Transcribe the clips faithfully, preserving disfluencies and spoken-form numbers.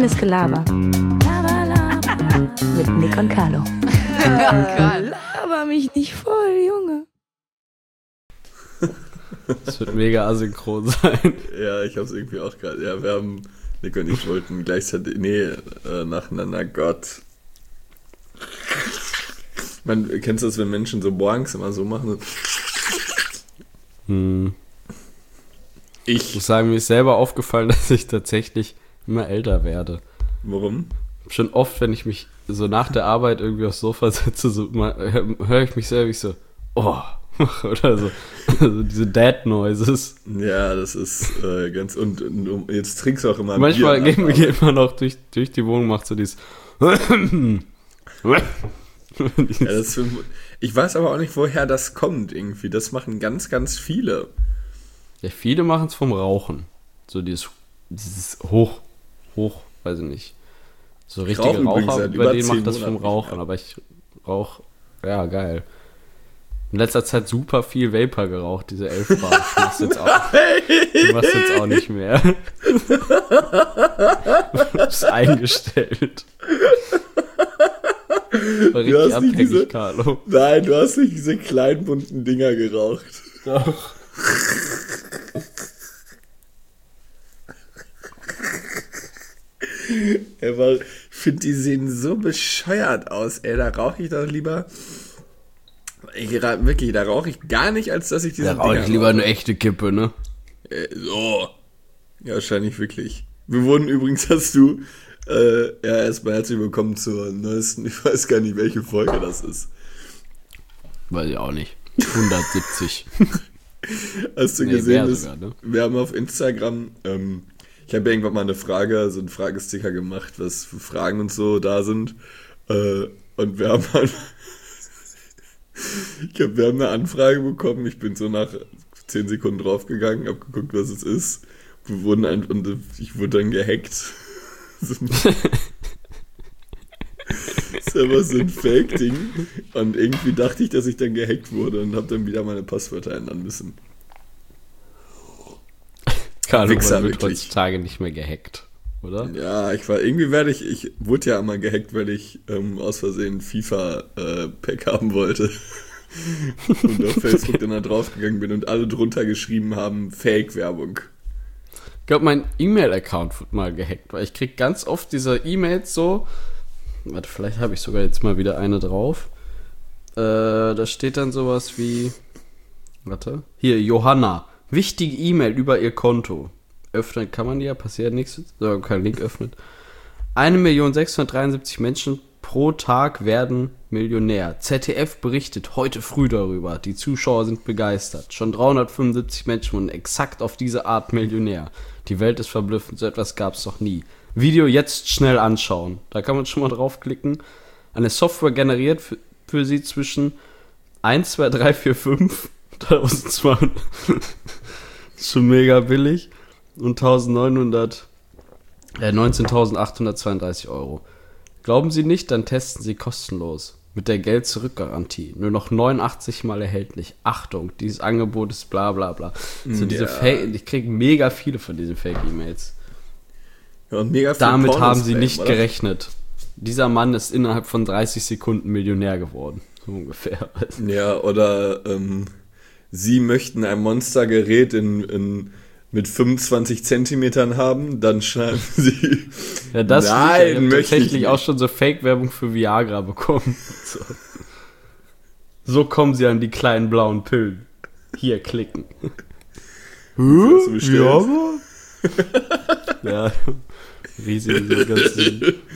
Reines Gelaber. Laber, laber. Mit Nick und Carlo. Laber mich nicht voll, Junge. Das wird mega asynchron sein. Ja, ich hab's irgendwie auch gerade. Ja, wir haben, Nick und ich wollten gleichzeitig, nee, äh, nacheinander, Gott. Man, kennst du das, wenn Menschen so morgens immer so machen? So? Hm. Ich. Ich muss sagen, mir ist selber aufgefallen, dass ich tatsächlich immer älter werde. Warum? Schon oft, wenn ich mich so nach der Arbeit irgendwie aufs Sofa setze, so, höre ich mich selber ich so, oh, oder so. Also diese Dad-Noises. Ja, das ist äh, ganz, und, und jetzt trinkst du auch immer Manchmal Bier. Manchmal geht man auch durch, durch die Wohnung, macht so dieses ja, das für, ich weiß aber auch nicht, woher das kommt irgendwie. Das machen ganz, ganz viele. Ja, viele machen es vom Rauchen. So dieses, dieses hoch, hoch, weiß ich nicht. So Ich richtige rauche Raucher, übrigens seit bei über denen zehn macht das vom Monaten Rauchen. nicht mehr. Aber ich rauche, ja, geil. In letzter Zeit super viel Vapor geraucht, diese elf Bar. Ich mach's jetzt auch, ich mach's jetzt auch nicht mehr. Ich hab's eingestellt. War Du richtig hast nicht abhängig, diese- Carlo. Nein, du hast nicht diese kleinen bunten Dinger geraucht. Doch. Aber ich finde, die sehen so bescheuert aus, ey. Da rauche ich doch lieber. Ich, ra- wirklich, da rauche ich gar nicht, als dass ich diese Da rauche ich lieber eine echte Kippe, ne? Äh, so. Ja, wahrscheinlich wirklich. Wir wurden übrigens, hast du, äh, ja, erstmal herzlich willkommen zur neuesten, ich weiß gar nicht, welche Folge das ist. Weiß ich auch nicht. hundertsiebzig. Hast du Nee, gesehen, mehr dass sogar, ne? wir haben auf Instagram, ähm, ich habe irgendwann mal eine Frage, so einen Fragesticker gemacht, was für Fragen und so da sind. Äh, und wir haben halt, ich hab, wir haben eine Anfrage bekommen, ich bin so nach zehn Sekunden draufgegangen, hab geguckt, was es ist. Wir wurden ein, und ich wurde dann gehackt. So ein- Das ist aber so ein Fake-Ding. Und irgendwie dachte ich, dass ich dann gehackt wurde und habe dann wieder meine Passwörter ändern müssen. Carlo, Wichser, man wird wirklich. heutzutage nicht mehr gehackt, oder? Ja, ich war, irgendwie werde ich, ich wurde ja einmal gehackt, weil ich ähm, aus Versehen FIFA-Pack haben wollte. Und auf Facebook dann da draufgegangen bin und alle drunter geschrieben haben, Fake-Werbung. Ich glaube, mein E-Mail-Account wird mal gehackt, weil ich krieg ganz oft diese E-Mails so. Warte, vielleicht habe ich sogar jetzt mal wieder eine drauf. Äh, da steht dann sowas wie. Warte. Hier, Johanna. Wichtige E-Mail über ihr Konto. Öffnen kann man die ja, passiert nichts. So, kein Link öffnet. eine Million sechshundertdreiundsiebzig Menschen pro Tag werden Millionär. Z D F berichtet heute früh darüber. Die Zuschauer sind begeistert. Schon dreihundertfünfundsiebzig Menschen wurden exakt auf diese Art Millionär. Die Welt ist verblüffend, so etwas gab es noch nie. Video jetzt schnell anschauen. Da kann man schon mal draufklicken. Eine Software generiert für, für sie zwischen eins, zwei, drei, vier, fünf, eintausendzweihundert. Ist schon mega billig. Und neunzehnhundert, äh, neunzehntausendachthundertzweiunddreißig Euro. Glauben Sie nicht, dann testen Sie kostenlos. Mit der Geld-Zurück-Garantie. Nur noch neunundachtzig Mal erhältlich. Achtung, dieses Angebot ist bla bla bla. So diese Ja. Fake, ich kriege mega viele von diesen Fake-E-Mails. Ja, und mega viel Damit Pornos haben sie Fame, nicht oder? gerechnet. Dieser Mann ist innerhalb von dreißig Sekunden Millionär geworden. So ungefähr. Ja, oder ähm, Sie möchten ein Monstergerät in, in, mit fünfundzwanzig Zentimetern haben, dann schreiben Sie. Ja, das Nein, ich hab möchte ich tatsächlich nicht. auch schon so Fake-Werbung für Viagra bekommen. So. So kommen sie an die kleinen blauen Pillen. Hier klicken. Hast du bestellt? Viagra? Ja, riesig, so ganz so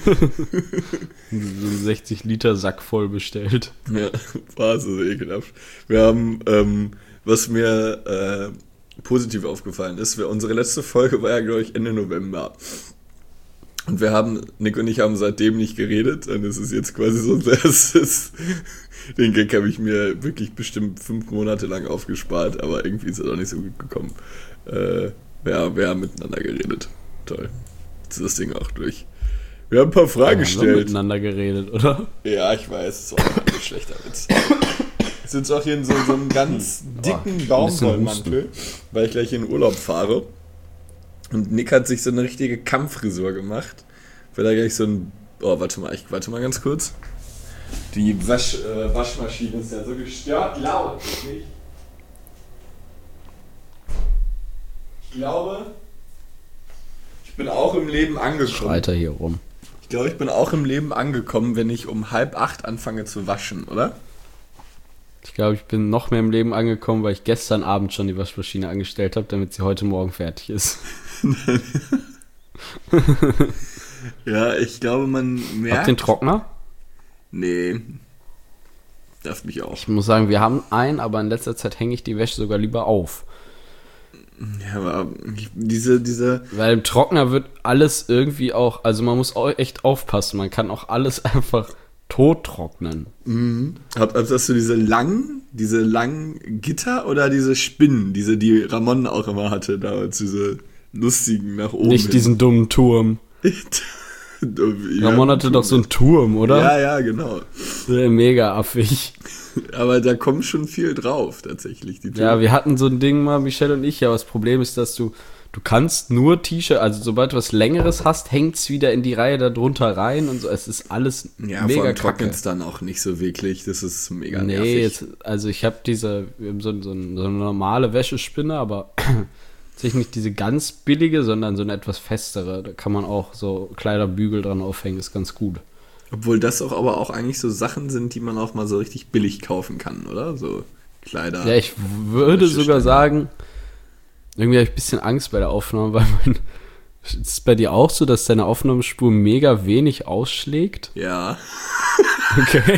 einen sechzig Liter Sack voll bestellt. Ja, war so ekelhaft. Wir haben, ähm, was mir äh, positiv aufgefallen ist, wir, unsere letzte Folge war ja, glaube ich, Ende November. Und wir haben, Nick und ich haben seitdem nicht geredet. Und es ist jetzt quasi so, das ist, den Gag habe ich mir wirklich bestimmt fünf Monate lang aufgespart, aber irgendwie ist er doch nicht so gut gekommen. Äh, ja, wir haben miteinander geredet. Toll. Jetzt ist das Ding auch durch. Wir haben ein paar Fragen Wir haben gestellt. miteinander geredet, oder? Ja, ich weiß, es ist auch ein ganz schlechter Witz. Ich sitze auch hier in so, so einem ganz dicken Baumwollmantel, weil ich gleich in Urlaub fahre. Und Nick hat sich so eine richtige Kampffrisur gemacht. Ich will da gleich so ein... Oh, warte mal, ich warte mal ganz kurz. Die Wasch, äh, Waschmaschine ist ja so gestört laut, wirklich. Ich glaube, ich bin auch im Leben angekommen. Schreit er hier rum. Ich glaube, ich bin auch im Leben angekommen, wenn ich um halb acht anfange zu waschen, oder? Ich glaube, ich bin noch mehr im Leben angekommen, weil ich gestern Abend schon die Waschmaschine angestellt habe, damit sie heute Morgen fertig ist. Ja, ich glaube, man merkt... Habt ihr den Trockner? Nee. Darf mich auch. Ich muss sagen, wir haben einen, aber in letzter Zeit hänge ich die Wäsche sogar lieber auf. Ja, aber diese, diese... Weil im Trockner wird alles irgendwie auch, also man muss auch echt aufpassen, man kann auch alles einfach tot trocknen. Mhm. Hast du diese langen, diese langen Gitter oder diese Spinnen, diese, die Ramon auch immer hatte damals, diese lustigen nach oben? Nicht hin. diesen dummen Turm. Ja, Ramon hatte doch so einen Turm, oder? Ja, ja, genau. Mega affig. Aber da kommt schon viel drauf, tatsächlich. Die Ja, wir hatten so ein Ding mal, Michelle und ich, aber das Problem ist, dass du, du kannst nur T-Shirt, also sobald du was Längeres hast, hängt's wieder in die Reihe da drunter rein und so. Es ist alles ja, mega vor allem kacke. trocknet's dann auch nicht so wirklich. Das ist mega Nee, nervig. jetzt, also ich habe diese, wir haben so, so, so eine normale Wäschespinne, aber sich nicht diese ganz billige, sondern so eine etwas festere. Da kann man auch so Kleiderbügel dran aufhängen, ist ganz gut. Obwohl das auch aber auch eigentlich so Sachen sind, die man auch mal so richtig billig kaufen kann, oder? So Kleider. Ja, ich würde sogar sagen, irgendwie habe ich ein bisschen Angst bei der Aufnahme, weil mein, ist es bei dir auch so, dass deine Aufnahmespur mega wenig ausschlägt? Ja. Okay.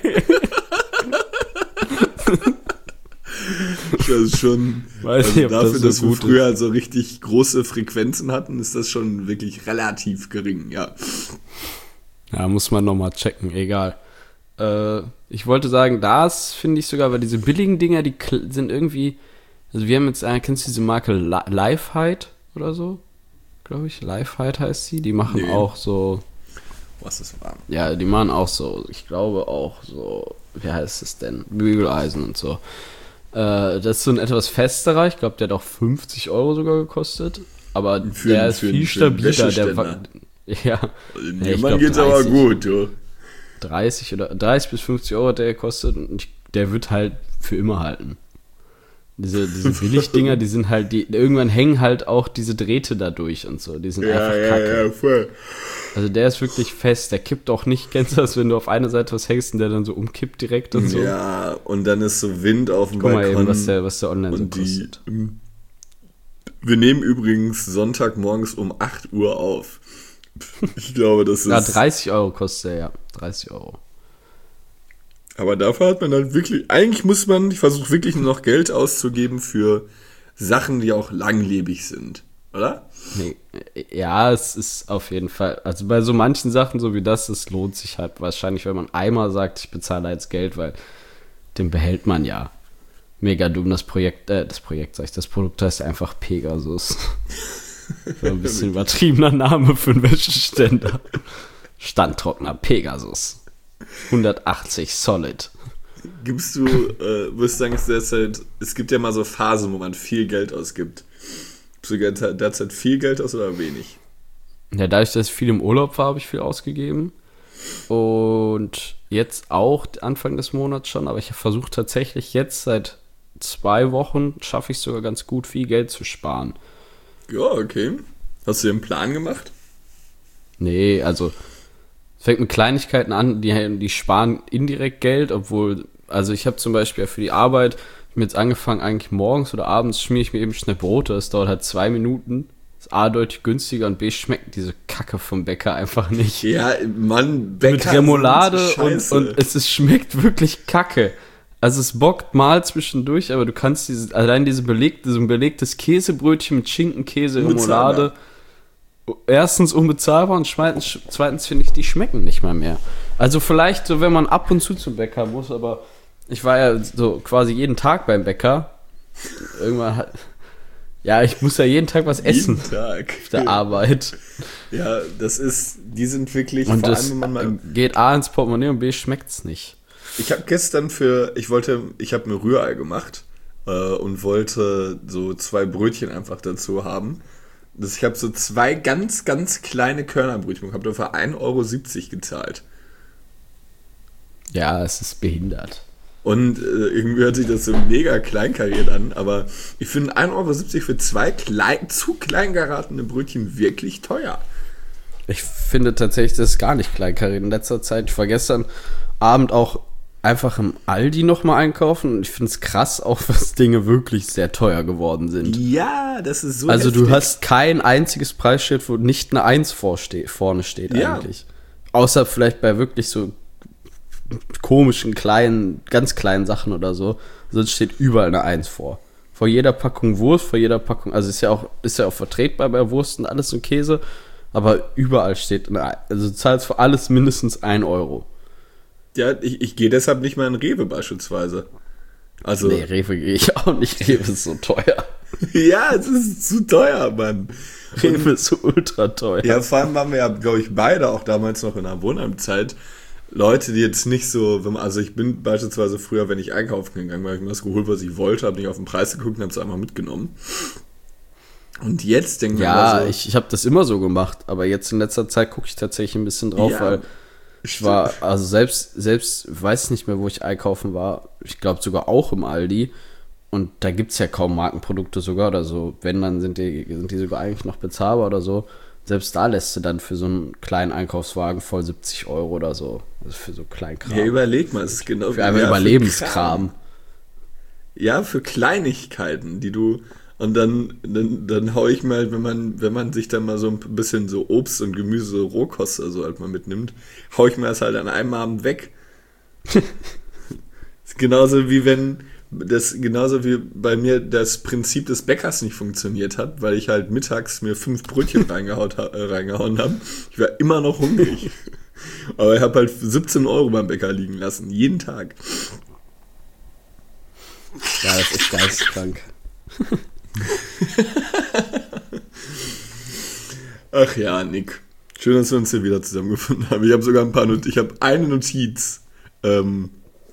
Das ist schon, Weiß also nicht, ob dafür, das so dass wir gut früher halt so richtig große Frequenzen hatten, ist das schon wirklich relativ gering, ja. Ja, muss man nochmal checken, egal. Äh, ich wollte sagen, das finde ich sogar, weil diese billigen Dinger, die kl- sind irgendwie, also wir haben jetzt, äh, kennst du diese Marke Li- Lifehide oder so? Glaube ich, Lifehide heißt sie. Die machen Nee. auch so, Was ist warm? ja, die machen auch so, ich glaube auch so, wie heißt es denn? Bügeleisen und so. Äh, das ist so ein etwas festerer, ich glaube, der hat auch fünfzig Euro sogar gekostet, aber Für- der ist für- viel für einen stabiler. Der, Wäscheständer. wa- ja, Also, Ja, ich man glaub, geht's aber dreißig. gut, du. dreißig oder dreißig bis fünfzig Euro hat der gekostet und ich, der wird halt für immer halten. Diese, diese Billigdinger, die sind halt, die irgendwann hängen halt auch diese Drähte da durch und so. Die sind Ja, einfach ja, kacke. ja, voll. Also der ist wirklich fest, der kippt auch nicht. Kennst du das, wenn du auf einer Seite was hängst und der dann so umkippt direkt und so? Ja, und dann ist so Wind auf dem Guck mal Balkon. eben, was der, was der online so und die, kostet. wir nehmen übrigens Sonntagmorgens um acht Uhr auf. Ich glaube, das ist... Ja, dreißig Euro kostet der, ja. dreißig Euro. Aber dafür hat man dann wirklich, eigentlich muss man, ich versuche wirklich nur noch Geld auszugeben für Sachen, die auch langlebig sind, oder? Nee, ja, es ist auf jeden Fall, also bei so manchen Sachen, so wie das, es lohnt sich halt wahrscheinlich, wenn man einmal sagt, ich bezahle jetzt Geld, weil den behält man ja. Mega dumm, das Projekt, äh, das Projekt, sag ich, das Produkt heißt einfach Pegasus. So ein bisschen übertriebener Name für einen Wäscheständer. Standtrockner Pegasus. hundertachtzig Solid. Gibst du, äh, würdest du sagen, es, derzeit, es gibt ja mal so Phasen, wo man viel Geld ausgibt. Gibst du derzeit, derzeit viel Geld aus oder wenig? Ja, dadurch, dass ich viel im Urlaub war, habe ich viel ausgegeben. Und jetzt auch Anfang des Monats schon, aber ich habe versucht tatsächlich jetzt seit zwei Wochen, schaffe ich es sogar ganz gut, viel Geld zu sparen. Ja, okay. Hast du dir einen Plan gemacht? Nee, also es fängt mit Kleinigkeiten an, die, die sparen indirekt Geld, obwohl, also ich habe zum Beispiel für die Arbeit mir jetzt angefangen, eigentlich morgens oder abends schmiere ich mir eben schnell Brote, das dauert halt zwei Minuten, ist A deutlich günstiger und B schmeckt diese Kacke vom Bäcker einfach nicht. Ja, Mann, Bäcker Mit Remoulade sind und, scheiße. und es ist, schmeckt wirklich Kacke. Also es bockt mal zwischendurch, aber du kannst diese, allein diese belegte, so ein belegtes Käsebrötchen mit Schinken, Käse, Remoulade, erstens unbezahlbar und zweitens, zweitens finde ich, die schmecken nicht mal mehr. Also vielleicht so, wenn man ab und zu zum Bäcker muss, aber ich war ja so quasi jeden Tag beim Bäcker. Irgendwann hat, ja, ich muss ja jeden Tag was essen. Jeden Tag. Auf der Arbeit. Ja, das ist, die sind wirklich, Und vor das allem, wenn man mal, geht A ins Portemonnaie und B schmeckt's nicht. ich habe gestern für, ich wollte, ich habe mir Rührei gemacht äh, und wollte so zwei Brötchen einfach dazu haben. Das, ich habe so zwei ganz, ganz kleine Körnerbrötchen und habe dafür ein Euro siebzig gezahlt. Ja, es ist behindert. Und äh, irgendwie hört sich das so mega kleinkariert an, aber ich finde ein Euro siebzig für zwei klein, zu klein geratene Brötchen wirklich teuer. Ich finde tatsächlich, das ist gar nicht kleinkariert in letzter Zeit. Ich war gestern Abend auch einfach im Aldi nochmal einkaufen und ich finde es krass, auch was Dinge wirklich sehr teuer geworden sind. Ja, das ist so Also heftig. du hast kein einziges Preisschild, wo nicht eine Eins vorste- vorne steht Ja. eigentlich. Außer vielleicht bei wirklich so komischen, kleinen, ganz kleinen Sachen oder so. Sonst steht überall eine Eins vor. Vor jeder Packung Wurst, vor jeder Packung, also ist ja auch, ist ja auch vertretbar bei Wurst und alles und Käse, aber überall steht eine Eins. Also du zahlst für alles mindestens ein Euro. Ja, ich, ich gehe deshalb nicht mal in Rewe beispielsweise. Also, Nee, Rewe gehe ich auch nicht. Rewe ist so teuer. ja, es ist zu teuer, Mann. Rewe ist so ultra teuer. Ja, vor allem waren wir ja, glaube ich, beide auch damals noch in der Wohnheimzeit Leute, die jetzt nicht so, wenn man, also ich bin beispielsweise früher, wenn ich einkaufen gegangen bin, habe ich mir das geholt, was ich wollte, habe nicht auf den Preis geguckt und habe es einfach mitgenommen. Und jetzt denke ich Ja, mir so, ich, ich habe das immer so gemacht, aber jetzt in letzter Zeit gucke ich tatsächlich ein bisschen drauf, Ja, weil ich war, also selbst, selbst, weiß nicht mehr, wo ich einkaufen war, ich glaube sogar auch im Aldi und da gibt es ja kaum Markenprodukte sogar oder so, wenn, dann sind die, sind die sogar eigentlich noch bezahlbar oder so, selbst da lässt du dann für so einen kleinen Einkaufswagen voll siebzig Euro oder so, also für so Kleinkram. ja, überleg mal, es ist genau für einfach ja, Überlebenskram. Kram. Ja, für Kleinigkeiten, die du und dann, dann, dann hau ich mal, wenn man, wenn man sich dann mal so ein bisschen so Obst und Gemüse, Rohkost oder so halt mal mitnimmt, hau ich mir das halt an einem Abend weg. Ist genauso wie wenn, das, genauso wie bei mir das Prinzip des Bäckers nicht funktioniert hat, weil ich halt mittags mir fünf Brötchen reingehaut, äh, reingehauen habe. Ich war immer noch hungrig. Aber ich habe halt siebzehn Euro beim Bäcker liegen lassen, jeden Tag. Ja, das ist geisteskrank. Ach ja, Nick. Schön, dass wir uns hier wieder zusammengefunden haben. Ich habe sogar ein paar Not- ich habe eine Notiz ähm,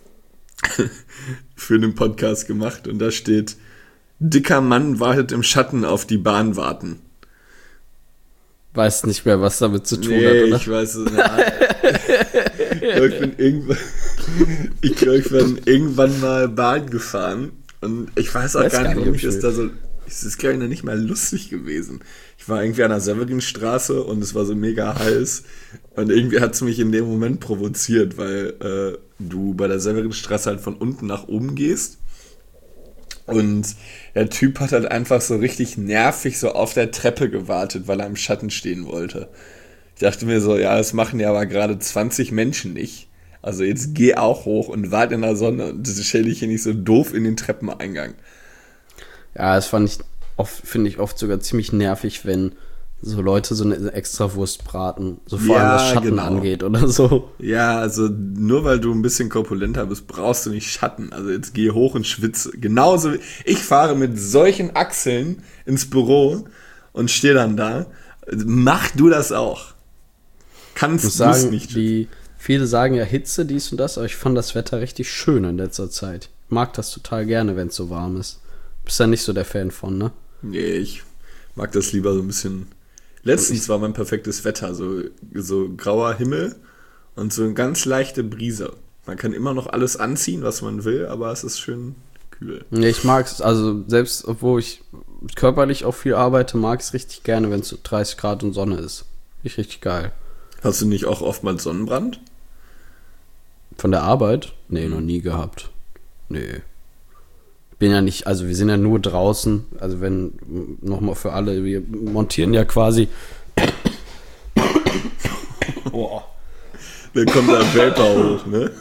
für den Podcast gemacht und da steht: Dicker Mann wartet im Schatten auf die Bahn warten. Weiß nicht mehr, was damit zu tun Nee, hat, oder? ich weiß es nicht. Ich glaube, ich bin irgendwann, ich glaub, ich bin irgendwann mal Bahn gefahren und ich weiß auch Weiß gar gar nicht, nicht, warum ob ich ich das da so. Es ist, glaube ich, noch nicht mal lustig gewesen. Ich war irgendwie an der Severinstraße und es war so mega heiß. Und irgendwie hat es mich in dem Moment provoziert, weil äh, du bei der Severinstraße halt von unten nach oben gehst. Und der Typ hat halt einfach so richtig nervig so auf der Treppe gewartet, weil er im Schatten stehen wollte. Ich dachte mir so, ja, das machen ja aber gerade zwanzig Menschen nicht. Also jetzt geh auch hoch und wart in der Sonne und das stell dich hier nicht so doof in den Treppeneingang. Ja, das fand ich oft, finde ich oft sogar ziemlich nervig, wenn so Leute so eine Extrawurst braten, so vor allem Ja, was Schatten genau. angeht oder so. Ja, also nur weil du ein bisschen korpulenter bist, brauchst du nicht Schatten. Also jetzt geh hoch und schwitze. Genauso wie ich fahre mit solchen Achseln ins Büro und stehe dann da. Mach du das auch. Kannst Ich muss du es sagen, nicht. die, viele sagen ja Hitze, dies und das, aber ich fand das Wetter richtig schön in letzter Zeit. Ich mag das total gerne, wenn es so warm ist. Bist ja nicht so der Fan von, ne? Nee, ich mag das lieber so ein bisschen. Letztens war mein perfektes Wetter, so, so grauer Himmel und so eine ganz leichte Brise. Man kann immer noch alles anziehen, was man will, aber es ist schön kühl. Nee, ich mag es, also selbst obwohl ich körperlich auch viel arbeite, mag ich es richtig gerne, wenn es so dreißig Grad und Sonne ist. Richtig, richtig geil. Hast du nicht auch oftmals Sonnenbrand? Von der Arbeit? Nee, noch nie gehabt. Nee. Bin ja nicht, also wir sind ja nur draußen, also wenn, nochmal für alle, wir montieren ja quasi. Boah. Dann kommt der Vapor hoch, ne?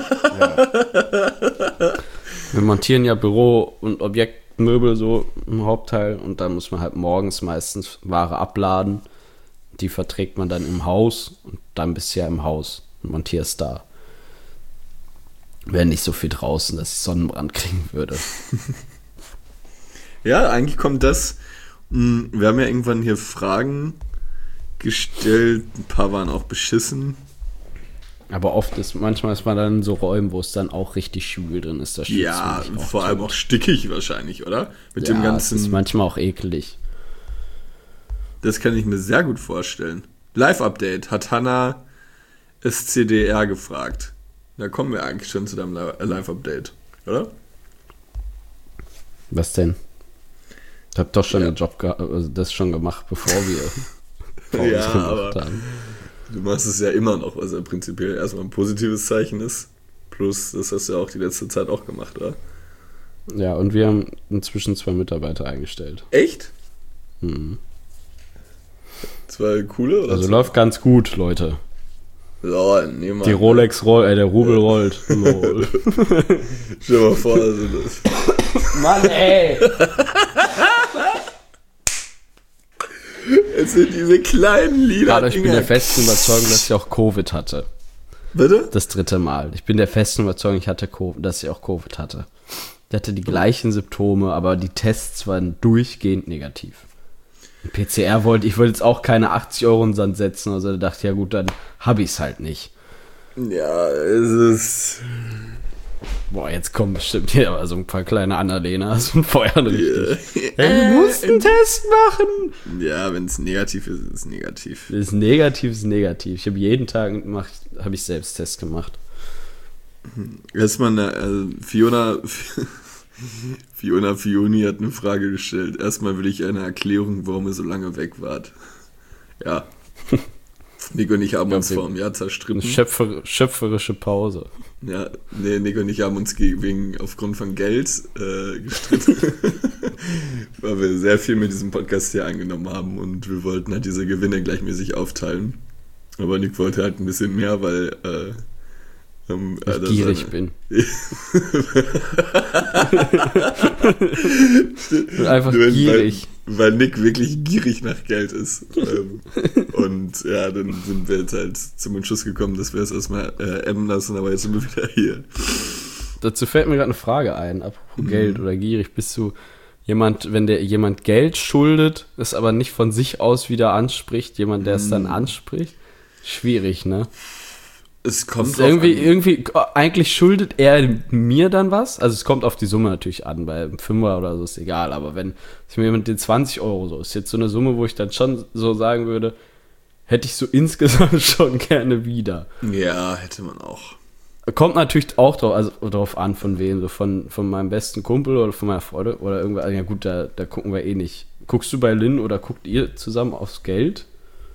Wir montieren ja Büro- und Objektmöbel so im Hauptteil und dann muss man halt morgens meistens Ware abladen. Die verträgt man dann im Haus und dann bist du ja im Haus und montierst da. Wäre nicht so viel draußen, dass ich Sonnenbrand kriegen würde. Ja, eigentlich kommt das. mh, Wir haben ja irgendwann hier Fragen gestellt. Ein paar waren auch beschissen. Aber oft ist, manchmal ist man dann in so Räumen, wo es dann auch richtig schwül drin ist. Da schwitzt Ja, man sich auch vor allem tot. auch stickig wahrscheinlich, oder? Mit ja, dem es ist ganzen. manchmal auch ekelig. Das kann ich mir sehr gut vorstellen. Live-Update hat Hannah S C D R gefragt. Da kommen wir eigentlich schon zu deinem Live-Update, oder? Was denn? Ich hab doch schon Ja. den Job ge- also das schon gemacht, bevor wir Pause Ja, gemacht aber haben. du machst es ja immer noch, was ja prinzipiell erstmal ein positives Zeichen ist. Plus, das hast du ja auch die letzte Zeit auch gemacht, oder? Ja, und wir haben inzwischen zwei Mitarbeiter eingestellt. Echt? Mhm. Zwei coole? Oder Also zwei? läuft ganz gut, Leute. Ja, nee, Mann. Die Rolex rollt, äh, der Rubel rollt. Lol. Stell dir mal vor, also das. Mann, ey! Es sind diese kleinen Lieder. Gerade, ich bin der festen Überzeugung, dass ich auch Covid hatte. Bitte? Das dritte Mal. Ich bin der festen Überzeugung, ich hatte Covid, dass ich auch Covid hatte. Ich hatte die gleichen Symptome, aber die Tests waren durchgehend negativ. P C R wollte, ich wollte jetzt auch keine achtzig Euro in den Sand setzen, also da dachte ich, ja gut, dann habe ich es halt nicht. Ja, es ist. Boah, jetzt kommen bestimmt hier aber so ein paar kleine Annalenas und feuern richtig. Yeah. Hey, du musst einen Test machen! Ja, wenn es negativ ist, ist es negativ. Das ist negativ, ist negativ. Ich habe jeden Tag gemacht, habe ich selbst Test gemacht. Erstmal eine, also Fiona. Fiona Fioni hat eine Frage gestellt. Erstmal will ich eine Erklärung, warum ihr so lange weg wart. Ja. Nico und ich haben uns vor einem Jahr Eine zerstritten. schöpfer, schöpferische Pause. Ja, nee, Nico und ich haben uns wegen aufgrund von Geld äh, gestritten. Weil wir sehr viel mit diesem Podcast hier eingenommen haben und wir wollten halt diese Gewinne gleichmäßig aufteilen. Aber Nick wollte halt ein bisschen mehr, weil äh, ähm, Ich äh, das gierig seine- bin. Ich bin einfach Weil- gierig. Weil, weil Nick wirklich gierig nach Geld ist. ähm, und ja, dann sind wir jetzt halt zum Entschluss gekommen, dass wir es erstmal äh, emmen lassen, aber jetzt sind wir wieder hier. Dazu fällt mir gerade eine Frage ein, apropos Geld oder gierig. Bist du jemand, wenn der jemand Geld schuldet, es aber nicht von sich aus wieder anspricht, jemand, der es dann anspricht? Schwierig, ne? Es kommt Ist drauf irgendwie, an. irgendwie, eigentlich schuldet er mir dann was. Also es kommt auf die Summe natürlich an, bei einem Fünfer oder so ist egal. Aber wenn ich mir jemand den zwanzig Euro so, ist jetzt so eine Summe, wo ich dann schon so sagen würde, hätte ich so insgesamt schon gerne wieder. Ja, hätte man auch. Kommt natürlich auch drauf, also drauf an, von wem, so von, von meinem besten Kumpel oder von meiner Freundin oder irgendwer. Ja gut, da, da gucken wir eh nicht. Guckst du bei Lynn oder guckt ihr zusammen aufs Geld?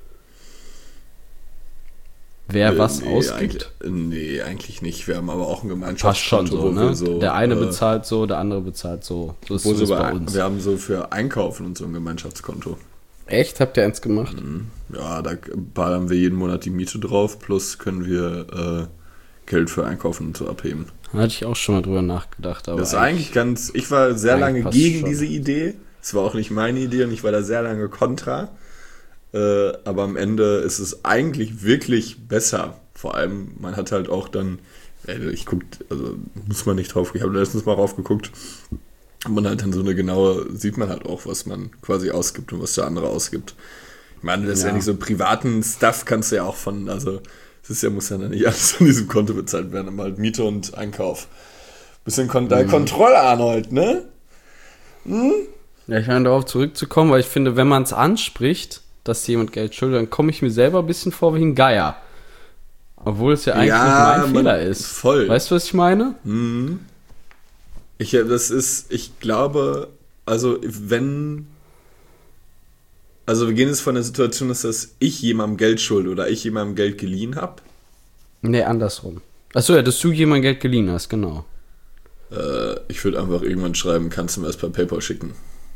Wer Äh, was nee, ausgibt? Eigentlich, nee, eigentlich nicht. Wir haben aber auch ein Passt schon Gemeinschaftskonto, so, wo ne? wir so... Der eine äh, bezahlt so, der andere bezahlt so. So ist wo es so bei bei, uns. wir haben so für Einkaufen und so ein Gemeinschaftskonto. Echt? Habt ihr eins gemacht? Ja, da ballern wir jeden Monat die Miete drauf, plus können wir äh, Geld für Einkaufen und so abheben. Da hatte ich auch schon mal drüber nachgedacht. Aber Das ist eigentlich ganz... Ich war sehr eigentlich lange passt gegen schon. diese Idee. Es war auch nicht meine Idee und ich war da sehr lange kontra. Äh, aber am Ende ist es eigentlich wirklich besser. Vor allem, man hat halt auch dann, ey, ich guck, also muss man nicht drauf, ich habe letztens mal drauf geguckt, und man halt dann so eine genaue, sieht man halt auch, was man quasi ausgibt und was der andere ausgibt. Ich meine, das ist ja Ja. nicht so privaten Stuff, kannst du ja auch von, also es ist ja, muss ja dann nicht alles von diesem Konto bezahlt werden, aber halt Miete und Einkauf. Bisschen Kon mhm. Kontrolle, Arnold, ne? Ja, ich meine, darauf zurückzukommen, weil ich finde, wenn man es anspricht, dass jemand Geld schuldet, dann komme ich mir selber ein bisschen vor wie ein Geier. Obwohl es ja eigentlich Ja, nicht mein man- Fehler ist. voll. Weißt du, was ich meine? Ich, das ist, ich glaube, also wenn, also wir gehen jetzt von der Situation, dass das ich jemandem Geld schulde oder ich jemandem Geld geliehen habe. Nee, andersrum. Achso, ja, dass du jemand Geld geliehen hast, genau. Äh, ich würde einfach irgendwann schreiben, kannst du mir das per PayPal schicken.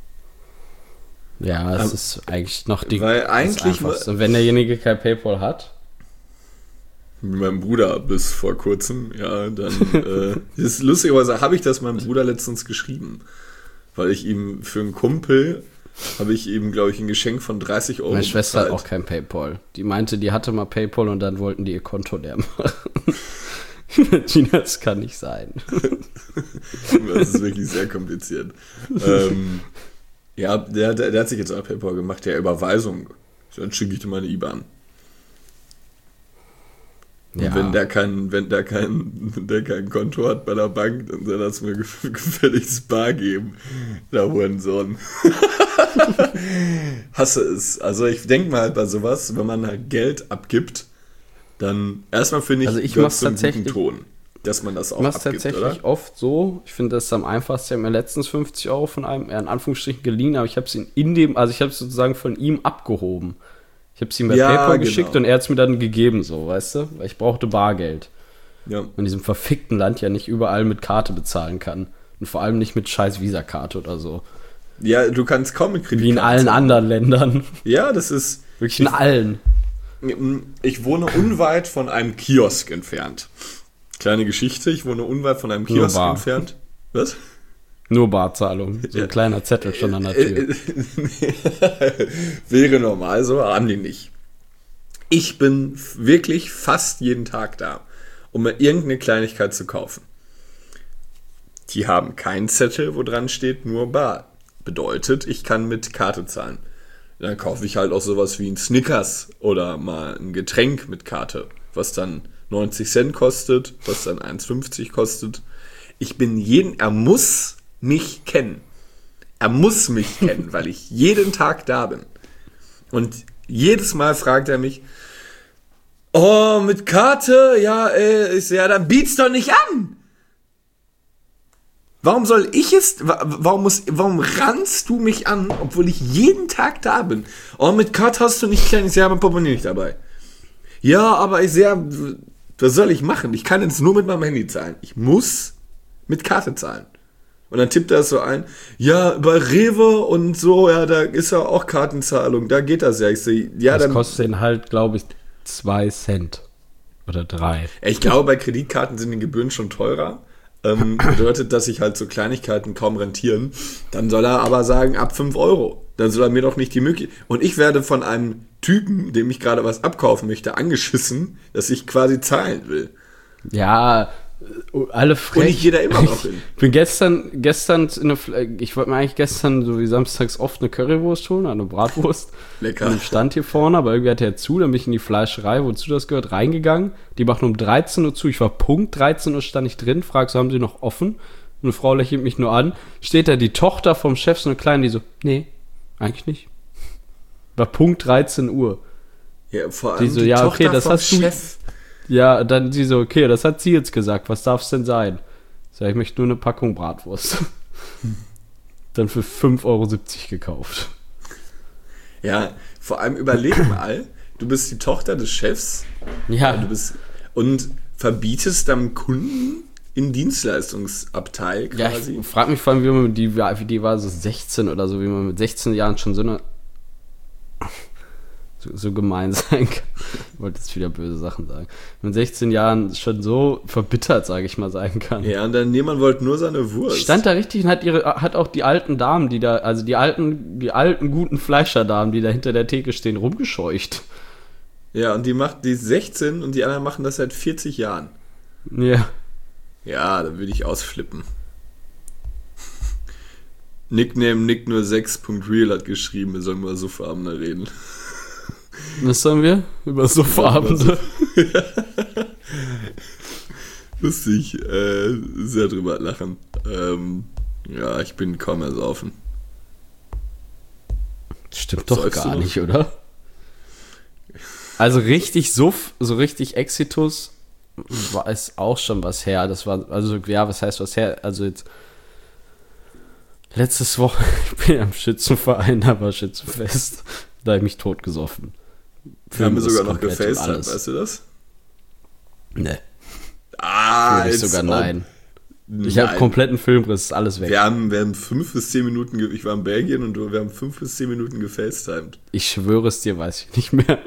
Ja, es Aber- ist eigentlich noch die Weil das eigentlich- Einfachste. Und wenn derjenige kein PayPal hat, Mit meinem Bruder bis vor kurzem, ja, dann äh, ist lustigerweise habe ich das meinem Bruder letztens geschrieben, weil ich ihm für einen Kumpel habe ich ihm, glaube ich, ein Geschenk von dreißig Euro meine Schwester hat bezahlt. auch kein PayPal. Die meinte, die hatte mal PayPal und dann wollten die ihr Konto leer machen. Gina, das kann nicht sein. Das ist wirklich sehr kompliziert. ähm, ja, der, der, der hat sich jetzt auch PayPal gemacht, der Überweisung. Dann schicke ich dir meine I B A N. Und Ja. wenn der kein, wenn der kein, wenn der kein Konto hat bei der Bank, dann soll er es mir gef- gefälligst bar geben. Der Hurensohn. Hasse es. Also ich denke mal bei sowas, wenn man halt Geld abgibt, dann erstmal finde ich, also ich gehört mach's zum tatsächlich, guten Ton, dass man das auch ich mach's abgibt, tatsächlich oder? oft so. Ich finde das ist am einfachsten. Ich habe mir letztens fünfzig Euro von einem, in Anführungsstrichen, geliehen, aber ich habe es in dem, also ich habe es sozusagen von ihm abgehoben. Ich habe es ihm bei Ja, PayPal genau. geschickt und er hat es mir dann gegeben, so, weißt du? Weil ich brauchte Bargeld. Ja. In diesem verfickten Land ja nicht überall mit Karte bezahlen kann. Und vor allem nicht mit scheiß Visa-Karte oder so. Ja, du kannst kaum mit Kreditkarte Wie in allen zahlen. anderen Ländern. Ja, das ist... Wirklich in allen. Ich wohne unweit von einem Kiosk entfernt. Kleine Geschichte, ich wohne unweit von einem Nur Kiosk bar. entfernt. Was? Nur Barzahlung. So ein Ja. kleiner Zettel schon an der Tür. Wäre normal so, haben die nicht. Ich bin f- wirklich fast jeden Tag da, um mir irgendeine Kleinigkeit zu kaufen. Die haben keinen Zettel, wo dran steht, nur bar. Bedeutet, ich kann mit Karte zahlen. Dann kaufe ich halt auch sowas wie ein Snickers oder mal ein Getränk mit Karte, was dann neunzig Cent kostet, was dann eins fünfzig kostet. Ich bin jeden, er muss mich kennen. Er muss mich kennen, weil ich jeden Tag da bin. Und jedes Mal fragt er mich, oh, mit Karte? Ja, äh, ist, ja, dann biet's doch nicht an. Warum soll ich es, wa- warum muss, warum rannst du mich an, obwohl ich jeden Tag da bin? Oh, mit Karte hast du nicht klein, ich sehe, mein Portemonnaie nicht dabei. Ja, aber ich sehe, was soll ich machen? Ich kann jetzt nur mit meinem Handy zahlen. Ich muss mit Karte zahlen. Und dann tippt er es so ein, ja, bei Rewe und so, ja, da ist ja auch Kartenzahlung, da geht das ja. Ich sehe, ja, Das dann, kostet ihn halt, glaube ich, zwei Cent. Oder drei. ich glaube, bei Kreditkarten sind die Gebühren schon teurer. Ähm, bedeutet, dass sich halt so Kleinigkeiten kaum rentieren. Dann soll er aber sagen, ab fünf Euro. Dann soll er mir doch nicht die Möglichkeit. Und ich werde von einem Typen, dem ich gerade was abkaufen möchte, angeschissen, dass ich quasi zahlen will. Ja, alle frech. Und ich gehe da immer noch hin. Ich bin gestern, gestern in eine, Fle- ich wollte mir eigentlich gestern, so wie samstags oft, eine Currywurst holen, eine Bratwurst. Lecker. Und stand hier vorne, aber irgendwie hatte er zu, dann bin ich in die Fleischerei, wozu das gehört, reingegangen. Die machen um dreizehn Uhr zu, ich war Punkt dreizehn Uhr stand ich drin, frag so, haben sie noch offen? Und eine Frau lächelt mich nur an. Steht da die Tochter vom Chef, so eine Kleine, die so, nee, eigentlich nicht. War Punkt dreizehn Uhr. Ja, vor Die allem so, die ja, Tochter okay, das vom hast du- Chef. Ja, dann sie so, okay, das hat sie jetzt gesagt, was darf es denn sein? Ich sag, ich möchte nur eine Packung Bratwurst. Dann für fünf Euro siebzig gekauft. Ja, vor allem überleg mal, du bist die Tochter des Chefs. Ja, Du bist, und verbietest deinem Kunden in Dienstleistungsabteil ja, quasi. ich frag mich vor allem, wie man mit die war, wie die war so sechzehn oder so, wie man mit sechzehn Jahren schon so eine so, so gemein sein kann. Ich wollte jetzt wieder böse Sachen sagen. Mit sechzehn Jahren schon so verbittert, sage ich mal, sein kann. Ja, und dann jemand wollte nur seine Wurst. Stand da richtig und hat ihre, hat auch die alten Damen, die da, also die alten, die alten guten Fleischerdamen, die da hinter der Theke stehen, rumgescheucht. Ja, und die macht die ist sechzehn und die anderen machen das seit vierzig Jahren. Ja. Ja, da würde ich ausflippen. Nickname nick null sechs punkt real hat geschrieben, wir sollen über Suffabende reden. Was sollen wir? Über Sofaabende. Lustig, äh, sehr drüber lachen. Ähm, ja, ich bin kaum ersaufen. Stimmt doch Säufst du gar noch? nicht, oder? Also richtig Suff, so richtig Exitus war es auch schon was her. Das war, also ja, was heißt was her? Also jetzt letztes Woche, ich bin am Schützenverein, da war Schützenfest. Da habe ich mich totgesoffen. Wir haben wir Film sogar ist noch komplett und gefacetimed, alles. weißt du das? Ne, Ah, würde ich jetzt sogar auch- nein. Ich habe Nein. kompletten Filmriss, ist alles weg. Wir haben, wir haben fünf bis zehn Minuten, ge- ich war in Belgien und wir haben fünf bis zehn Minuten gefacetimed. Ich schwöre es dir, weiß ich nicht mehr.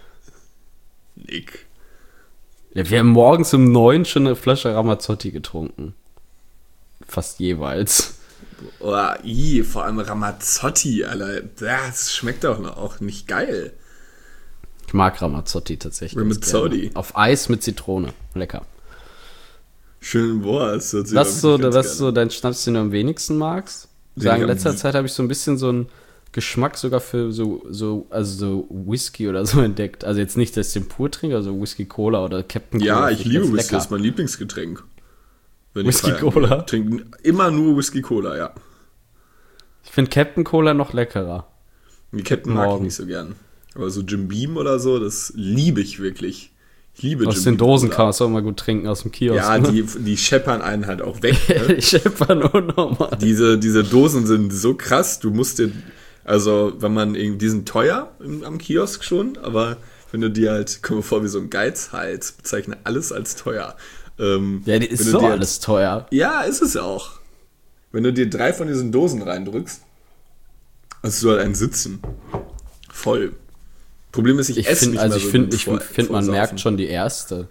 Nick. Ja, wir haben morgens um neun schon eine Flasche Ramazzotti getrunken. Fast jeweils. Oh, i, vor allem Ramazzotti, Alter. Das schmeckt doch noch auch nicht geil. Ich mag Ramazzotti tatsächlich. Ramazzotti. gerne. Auf Eis mit Zitrone. Lecker. Schön, boah, das hört sich Was an, ist so, ich ganz was ist so gerne. dein Schnaps, den du am wenigsten magst? Den Sagen, ich in am letzter w- Zeit habe ich so ein bisschen so einen Geschmack sogar für so, so, also so Whisky oder so entdeckt. Also jetzt nicht, dass ich den pur trinke, also Whisky Cola oder Captain Cola. Ja, finde ich liebe ganz Whisky, das ist lecker. mein Lieblingsgetränk. Wenn Whisky ich feiern Cola? gehe. Trinken immer nur Whisky Cola, ja. Ich finde Captain Cola noch leckerer. Die Captain mag ich nicht so gern. Aber so Jim Beam oder so, das liebe ich wirklich. Ich liebe Aus Jim den Beam Dosen Cola. kann man es auch mal gut trinken, aus dem Kiosk. Ja, ne? die, die scheppern einen halt auch weg. Ne? Die scheppern unnormal. Diese, diese Dosen sind so krass, du musst dir, also wenn man irgendwie, die sind teuer im, am Kiosk schon, aber wenn du dir halt, komm mir vor wie so ein Geizhals, bezeichne alles als teuer. Ähm, Ja, die ist wenn du so dir alles teuer. Ja, ist es auch. Wenn du dir drei von diesen Dosen reindrückst, hast du halt ein Sitzen. Voll. Problem ist, ich, Ich esse finde, nicht also mehr ich so finde, gut ich vor- finde, man vor merkt Saufen. schon die erste.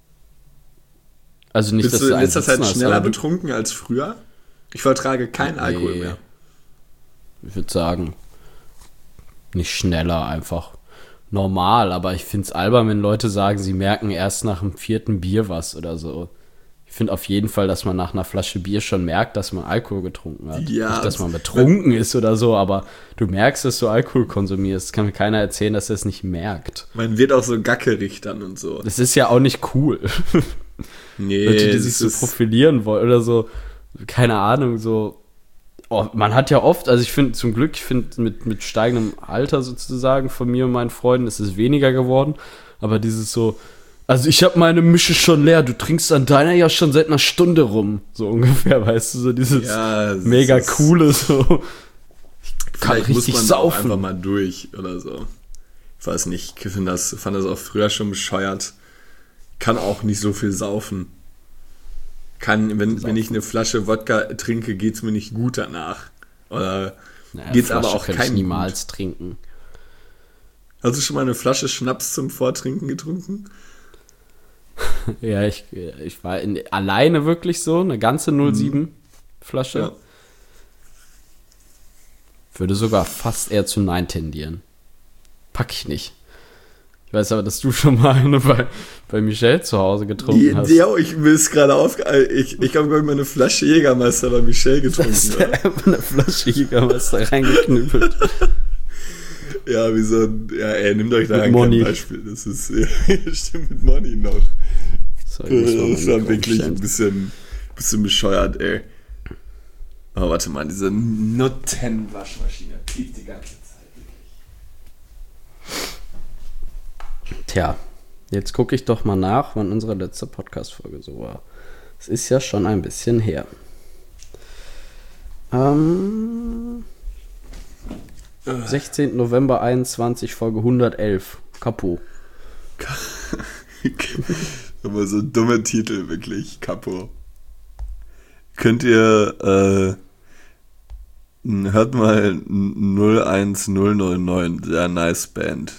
Also nicht, Bist dass du du in einen letzter Zeit Sitzen hast, schneller aber du- betrunken als früher? Ich vertrage keinen Alkohol Nee. mehr. Ich würde sagen, nicht schneller, einfach normal. Aber ich finde es albern, wenn Leute sagen, sie merken erst nach dem vierten Bier was oder so. Ich finde auf jeden Fall, dass man nach einer Flasche Bier schon merkt, dass man Alkohol getrunken hat. Ja, Nicht, dass man betrunken ist oder so, aber du merkst, dass du Alkohol konsumierst. Kann mir keiner erzählen, dass er es nicht merkt. Man wird auch so gackerig dann und so. Das ist ja auch nicht cool. Nee, Leute, die es sich so ist- profilieren wollen oder so, keine Ahnung, so. Oh, man hat ja oft, also ich finde zum Glück, ich finde mit, mit steigendem Alter sozusagen von mir und meinen Freunden ist es weniger geworden, aber dieses so, also ich habe meine Mische schon leer, du trinkst an deiner ja schon seit einer Stunde rum, so ungefähr, weißt du, so dieses Ja, es mega ist- coole, so, ich kann Vielleicht muss richtig man da auch einfach saufen. mal durch oder so. Ich weiß nicht, ich finde das, fand das auch früher schon bescheuert. Kann auch nicht so viel saufen. Kann, wenn, wenn ich eine Flasche Wodka trinke, geht's mir nicht gut danach. Oder Naja, geht's aber Flasche auch könnte keinem ich niemals trinken. Hast du schon mal eine Flasche Schnaps zum Vortrinken getrunken? Ja, ich, ich war in, alleine wirklich so, eine ganze null sieben Flasche. Ja. Würde sogar fast eher zu Nein tendieren. Pack ich nicht. Ich weiß aber, dass du schon mal eine bei, bei Michelle zu Hause getrunken Die, hast. die, oh, ich will es gerade auf. Ich, ich habe, glaube ich, mal eine Flasche Jägermeister bei Michelle getrunken. Hast du Oder? einfach eine Flasche Jägermeister reingeknüppelt. Ja, wie so ein. Ja, ey, nehmt euch da Mit ein Moni. Beispiel. Das ist. Ja, stimmt, mit Money noch. Sorry, muss man Das mal war wirklich ein umstellen. bisschen, bisschen bescheuert, ey. Aber warte mal, diese Nutten-Waschmaschine piept die ganze Zeit. Tja, jetzt gucke ich doch mal nach, wann unsere letzte Podcast-Folge so war. Es ist ja schon ein bisschen her. Ähm, sechzehnten November einundzwanzig, Folge hundertelf. Kapo. Aber so dumme Titel, wirklich. Kapo. Könnt ihr, äh, hört mal null eins null null neun, sehr nice Band.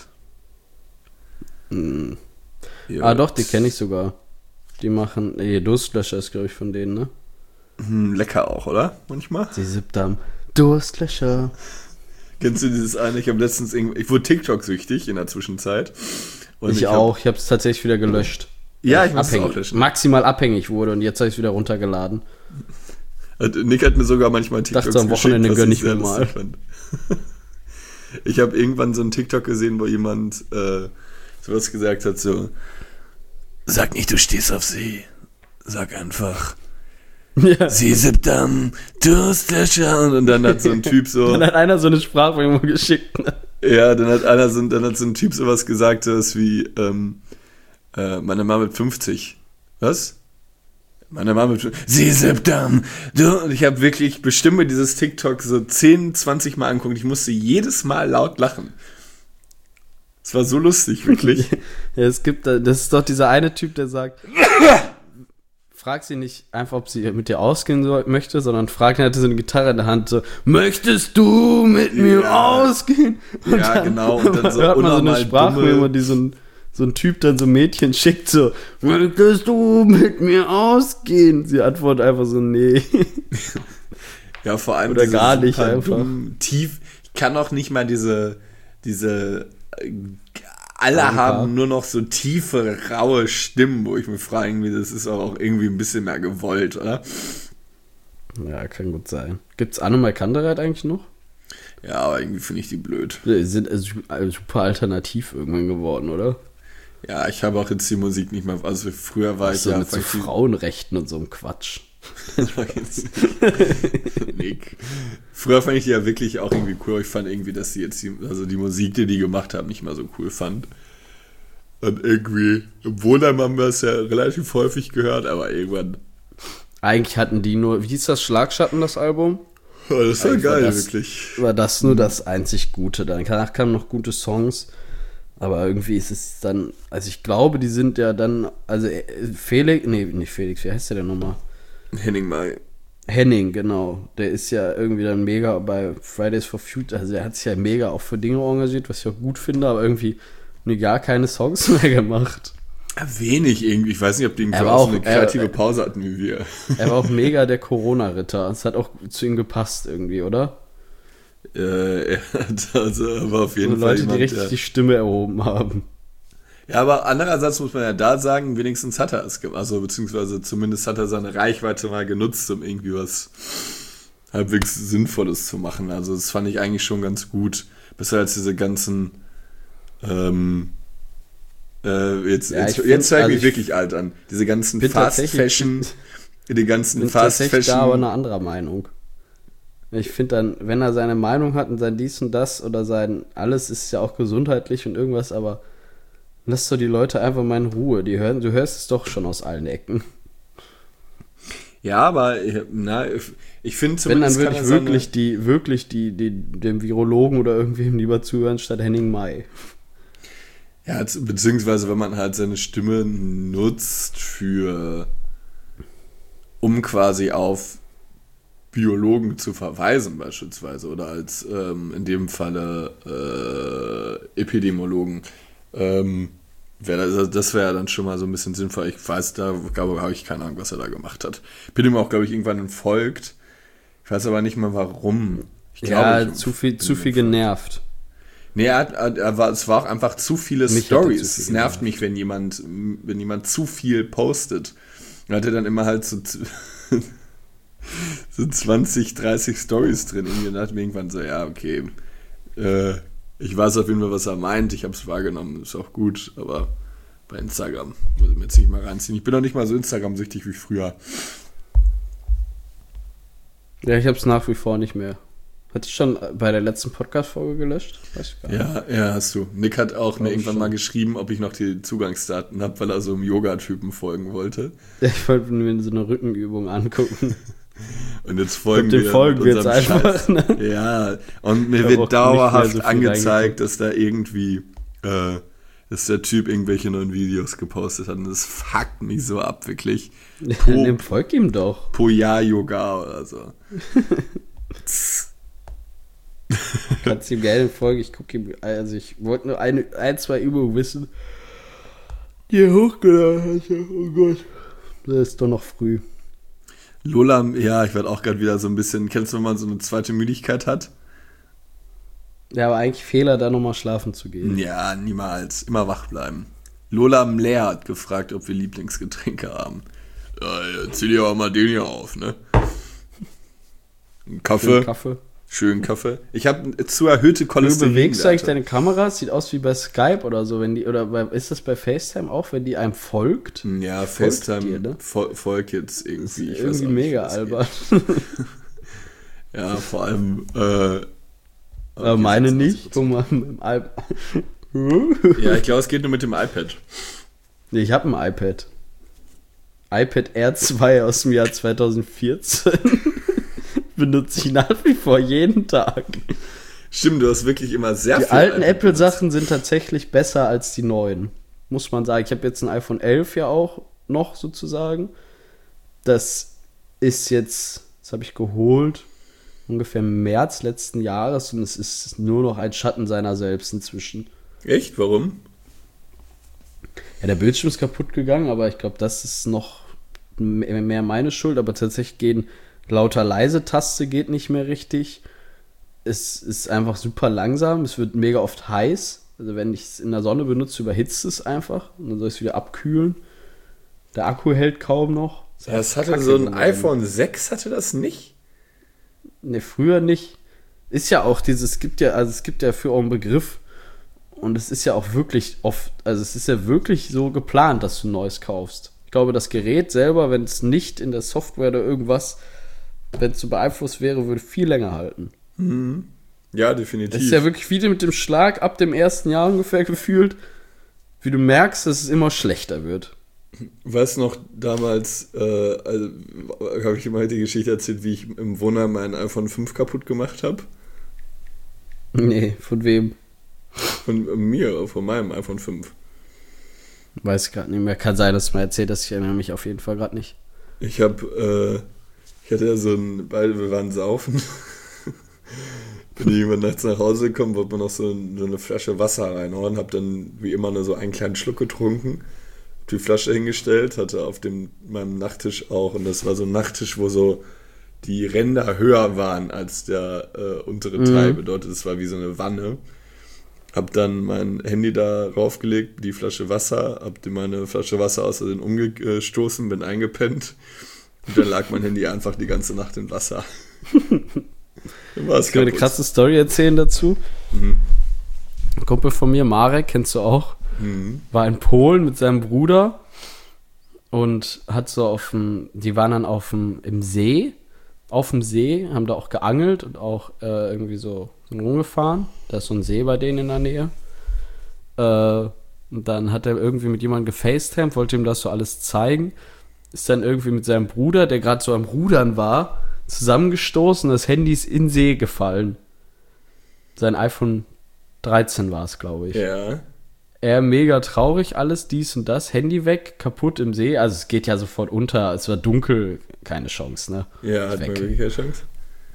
Hm. Ja. Ah, doch, die kenne ich sogar. Die machen, nee, Durstlöscher ist, glaube ich, von denen, ne? Hm, lecker auch, oder? Manchmal. Die siebten Durstlöscher. Kennst du dieses eine? Ich habe letztens irgendwie, ich wurde TikTok-süchtig in der Zwischenzeit. Und Ich, hab- auch, ich habe es tatsächlich wieder gelöscht. Ja, Weil ich muss es abhängig, auch löschen. maximal abhängig wurde und jetzt habe ich es wieder runtergeladen. Hat- Nick hat mir sogar manchmal TikToks Dachte, am Wochenende geschickt, was gönn ich ich mir sehr mal. lustig fand. Ich habe irgendwann so einen TikTok gesehen, wo jemand äh, sowas gesagt hat, so: Sag nicht, du stehst auf sie. Sag einfach, Ja. sie sind am Durstlöscher. Und dann hat so ein Typ so, Dann hat einer so eine Sprachmemo geschickt. Ne? ja, dann hat einer so, dann hat so ein Typ sowas gesagt, das wie, ähm, äh, meine Mama mit fünfzig. Was? Meine Mama mit fünfzig. Sie sippt am du. Und ich habe wirklich bestimmt dieses TikTok so zehn, zwanzig Mal angeguckt. Ich musste jedes Mal laut lachen. Es war so lustig, wirklich. Ja, es gibt, da- das ist doch dieser eine Typ, der sagt, frag sie nicht einfach, ob sie mit dir ausgehen soll, möchte, sondern fragt, er hatte so eine Gitarre in der Hand, so, möchtest du mit mir Ja. ausgehen? Und Ja, genau, und dann so hört man so eine unnormal Sprachmemo, dumme- die so ein, so ein Typ dann so ein Mädchen schickt, so, möchtest du mit mir ausgehen? Sie antwortet einfach so, nee. Ja, vor allem Oder diese gar nicht super einfach. dummen, tief. Ich kann auch nicht mal diese, diese, äh, alle Anker. haben nur noch so tiefe, raue Stimmen, wo ich mich frage, irgendwie, das ist auch irgendwie ein bisschen mehr gewollt, oder? Ja, kann gut sein. Gibt's Annemai Kantereit eigentlich noch? Ja, aber irgendwie finde ich die blöd. Die sind äh, su- äh, super alternativ irgendwann geworden, oder? Ja, ich habe auch jetzt die Musik nicht mehr, also früher war ich So ja mit so vielleicht die- Frauenrechten und so einem Quatsch. Nick. Früher fand ich die ja wirklich auch irgendwie cool. Ich fand irgendwie, dass die jetzt die, also die Musik, die die gemacht haben, nicht mal so cool fand. Und irgendwie, im Wohnheim haben wir es ja relativ häufig gehört, aber irgendwann. Eigentlich hatten die nur, wie hieß das, Schlagschatten, das Album? Oh, das war Eigentlich geil, war das, wirklich. War das nur das einzig Gute. Danach kamen noch gute Songs. Aber irgendwie ist es dann, also ich glaube, die sind ja dann, also Felix, nee, nicht Felix, wie heißt der denn nochmal? Henning Mai. Henning, genau. Der ist ja irgendwie dann mega bei Fridays for Future, also er hat sich ja mega auch für Dinge engagiert, was ich auch gut finde, aber irgendwie nee, gar keine Songs mehr gemacht. Wenig irgendwie, ich weiß nicht, ob die irgendwie auch, auch so eine kreative er, Pause hatten wie wir. Er war auch mega der Corona-Ritter, es hat auch zu ihm gepasst irgendwie, oder? Äh, er hat also aber auf jeden so Fall Leute, jemand, die richtig der, die Stimme erhoben haben. Ja, aber andererseits muss man ja da sagen, wenigstens hat er es gemacht, also beziehungsweise zumindest hat er seine Reichweite mal genutzt, um irgendwie was halbwegs Sinnvolles zu machen. Also das fand ich eigentlich schon ganz gut, besser als diese ganzen ähm, äh, jetzt, ja, jetzt, find, jetzt zeige ich also mich wirklich alt an. Diese ganzen Fast Fashion, die ganzen bin Fast tatsächlich Fashion. Da aber eine andere Meinung. Ich finde dann, wenn er seine Meinung hat und sein dies und das oder sein alles ist ja auch gesundheitlich und irgendwas, aber lass doch die Leute einfach mal in Ruhe. Die hören, du hörst es doch schon aus allen Ecken. Ja, aber na, ich finde zumindest wenn dann würde ich seine, wirklich die, wirklich die, die, dem Virologen oder irgendwem lieber zuhören statt Henning Mai. Ja, beziehungsweise wenn man halt seine Stimme nutzt für, um quasi auf Biologen zu verweisen beispielsweise oder als ähm, in dem Falle äh, Epidemiologen, ähm, wär das, das wäre dann schon mal so ein bisschen sinnvoll. Ich weiß, da glaube habe ich keine Ahnung, was er da gemacht hat. Bin ihm auch, glaube ich, irgendwann entfolgt. Ich weiß aber nicht mal warum. Ich glaube, ja, ich zu viel, zu viel genervt. Nee, er hat, er war, es war auch einfach zu viele Mich Stories. zu Es nervt mich, wenn jemand, wenn jemand zu viel postet. Er hatte dann immer halt so, so zwanzig, dreißig Stories drin. Und dann dachte ich mir irgendwann so, ja, okay, äh, ich weiß auf jeden Fall, was er meint. Ich habe es wahrgenommen, ist auch gut. Aber bei Instagram muss ich mir jetzt nicht mal reinziehen. Ich bin noch nicht mal so Instagram-süchtig wie früher. Ja, ich habe es nach wie vor nicht mehr. Hat ich schon bei der letzten Podcast-Folge gelöscht? Weiß ich gar nicht. Ja, ja, hast du. Nick hat auch mir irgendwann schon mal geschrieben, ob ich noch die Zugangsdaten habe, weil er so einem Yoga-Typen folgen wollte. Ich wollte mir so eine Rückenübung angucken. Und jetzt folgen und den wir folgen wir jetzt einfach. Ne? Ja, und mir wird dauerhaft so angezeigt, dass da irgendwie, äh, dass der Typ irgendwelche neuen Videos gepostet hat. Und das fuckt mich so ab, wirklich. Po, ja, dem folgt ihm doch. Poja-Yoga oder so. Kannst ihm gerne folgen. Ich gucke ihm, also ich wollte nur eine, ein, zwei Übungen wissen, die er hochgeladen hat. Oh Gott. Das ist doch noch früh. Lola, ja, ich werde auch gerade wieder so ein bisschen, kennst du, wenn man so eine zweite Müdigkeit hat? Ja, aber eigentlich Fehler, da nochmal schlafen zu gehen. Ja, niemals. Immer wach bleiben. Lola Mler hat gefragt, ob wir Lieblingsgetränke haben. Ja, zieh dir aber mal den hier auf, ne? Ein Kaffee. Schön Kaffee. Schön Kaffee. Ich habe zu erhöhte Cholesterin. Du bewegst du eigentlich deine Kamera? Sieht aus wie bei Skype oder so, wenn die, oder bei, ist das bei FaceTime auch, wenn die einem folgt? Ja, folgt FaceTime dir, ne? fol- folgt jetzt irgendwie. Das ist ich irgendwie weiß auch mega nicht, albern. Ja, vor allem. Äh, Aber meine nicht. Guck mal, mit dem iPad. Ja, ich glaube, es geht nur mit dem iPad. Nee, ich habe ein iPad. iPad Air zwei aus dem Jahr zwanzig vierzehn. Benutze ich nach wie vor jeden Tag. Stimmt, du hast wirklich immer sehr die viel. Die alten Apple-Sachen sind tatsächlich besser als die neuen. Muss man sagen. Ich habe jetzt ein iPhone elf ja auch noch sozusagen. Das ist jetzt, das habe ich geholt, ungefähr im März letzten Jahres und es ist nur noch ein Schatten seiner selbst inzwischen. Echt? Warum? Ja, der Bildschirm ist kaputt gegangen, aber ich glaube, das ist noch mehr meine Schuld. Aber tatsächlich gehen lauter Leise-Taste geht nicht mehr richtig. Es ist einfach super langsam. Es wird mega oft heiß. Also wenn ich es in der Sonne benutze, überhitzt es einfach. Und dann soll ich es wieder abkühlen. Der Akku hält kaum noch. Ja, es hatte so ein iPhone sechs, hatte das nicht? Ne, früher nicht. Ist ja auch dieses, es gibt ja, also es gibt ja für auch einen Begriff. Und es ist ja auch wirklich oft, also es ist ja wirklich so geplant, dass du ein neues kaufst. glaube, das Gerät selber, wenn es nicht in der Software oder irgendwas, wenn es so beeinflusst wäre, würde viel länger halten. Mhm. Ja, definitiv. Das ist ja wirklich wie mit dem Schlag ab dem ersten Jahr ungefähr gefühlt, wie du merkst, dass es immer schlechter wird. Weißt du noch, damals äh, also, habe ich immer die Geschichte erzählt, wie ich im Wohnheim mein iPhone fünf kaputt gemacht habe? Nee, von wem? Von äh, mir, von meinem iPhone fünf. Weiß gerade nicht mehr. Kann sein, dass du mal erzählt hast. Ich erinnere mich auf jeden Fall gerade nicht. Ich habe, äh, ich hatte ja so ein, beide, wir waren saufen. Bin ich irgendwann nachts nach Hause gekommen, wollte man noch so, so eine Flasche Wasser reinhauen, hab dann wie immer nur so einen kleinen Schluck getrunken, hab die Flasche hingestellt, hatte auf dem, meinem Nachttisch auch, und das war so ein Nachttisch, wo so die Ränder höher waren als der äh, untere Teil, mhm. bedeutet, es war wie so eine Wanne. Hab dann mein Handy da raufgelegt, die Flasche Wasser, hab meine Flasche Wasser aus Versehen umgestoßen, bin eingepennt und dann lag mein Handy einfach die ganze Nacht im Wasser. Dann war es ich kann eine krasse Story erzählen dazu. Mhm. Ein Kumpel von mir, Marek, kennst du auch, mhm. war in Polen mit seinem Bruder und hat so auf dem, die waren dann auf dem, im See, auf dem See, haben da auch geangelt und auch äh, irgendwie so rumgefahren. Da ist so ein See bei denen in der Nähe. Äh, und dann hat er irgendwie mit jemandem gefacetimed, wollte ihm das so alles zeigen. Ist dann irgendwie mit seinem Bruder, der gerade so am Rudern war, zusammengestoßen, das Handy ist in den See gefallen. Sein iPhone dreizehn war es, glaube ich. Ja. Er mega traurig, alles, dies und das, Handy weg, kaputt im See. Also es geht ja sofort unter, es war dunkel, keine Chance, ne? Ja, hat man wirklich keine Chance.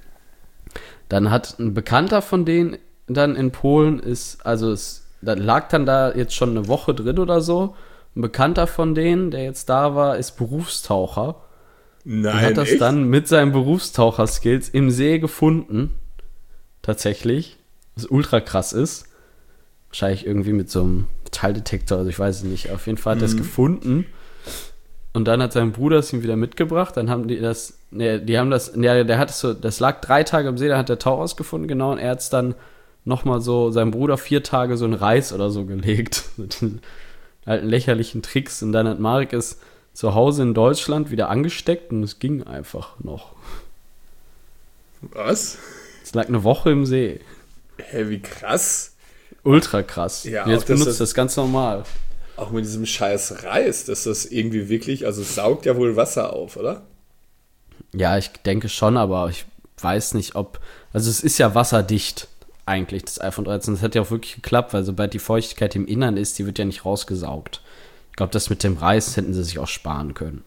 Dann hat ein Bekannter von denen dann in Polen ist, also es da lag dann da jetzt schon eine Woche drin oder so. Ein Bekannter von denen, der jetzt da war, ist Berufstaucher. Nein, und hat das echt? dann mit seinen Berufstaucher-Skills im See gefunden. Tatsächlich. Was ultra krass ist. Wahrscheinlich irgendwie mit so einem Metalldetektor, also ich weiß es nicht. Auf jeden Fall hat er es Mhm. gefunden. Und dann hat sein Bruder es ihm wieder mitgebracht. Dann haben die das, ne, die haben das, ne, der hat es so, das lag drei Tage im See, da hat der Tauch ausgefunden, genau. Und er hat es dann nochmal so, seinem Bruder vier Tage so in Reis oder so gelegt. Mit den alten lächerlichen Tricks. Und dann hat Marek es zu Hause in Deutschland wieder angesteckt und es ging einfach noch. Was? Es lag eine Woche im See. Hä, wie krass. Ultra krass. Ja, und jetzt auch, dass benutzt das- das ganz normal. Auch mit diesem scheiß Reis, dass das irgendwie wirklich, also es saugt ja wohl Wasser auf, oder? Ja, ich denke schon, aber ich weiß nicht, ob. Also, es ist ja wasserdicht, eigentlich, das iPhone dreizehn. Das hat ja auch wirklich geklappt, weil sobald die Feuchtigkeit im Innern ist, die wird ja nicht rausgesaugt. Ich glaube, das mit dem Reis hätten sie sich auch sparen können.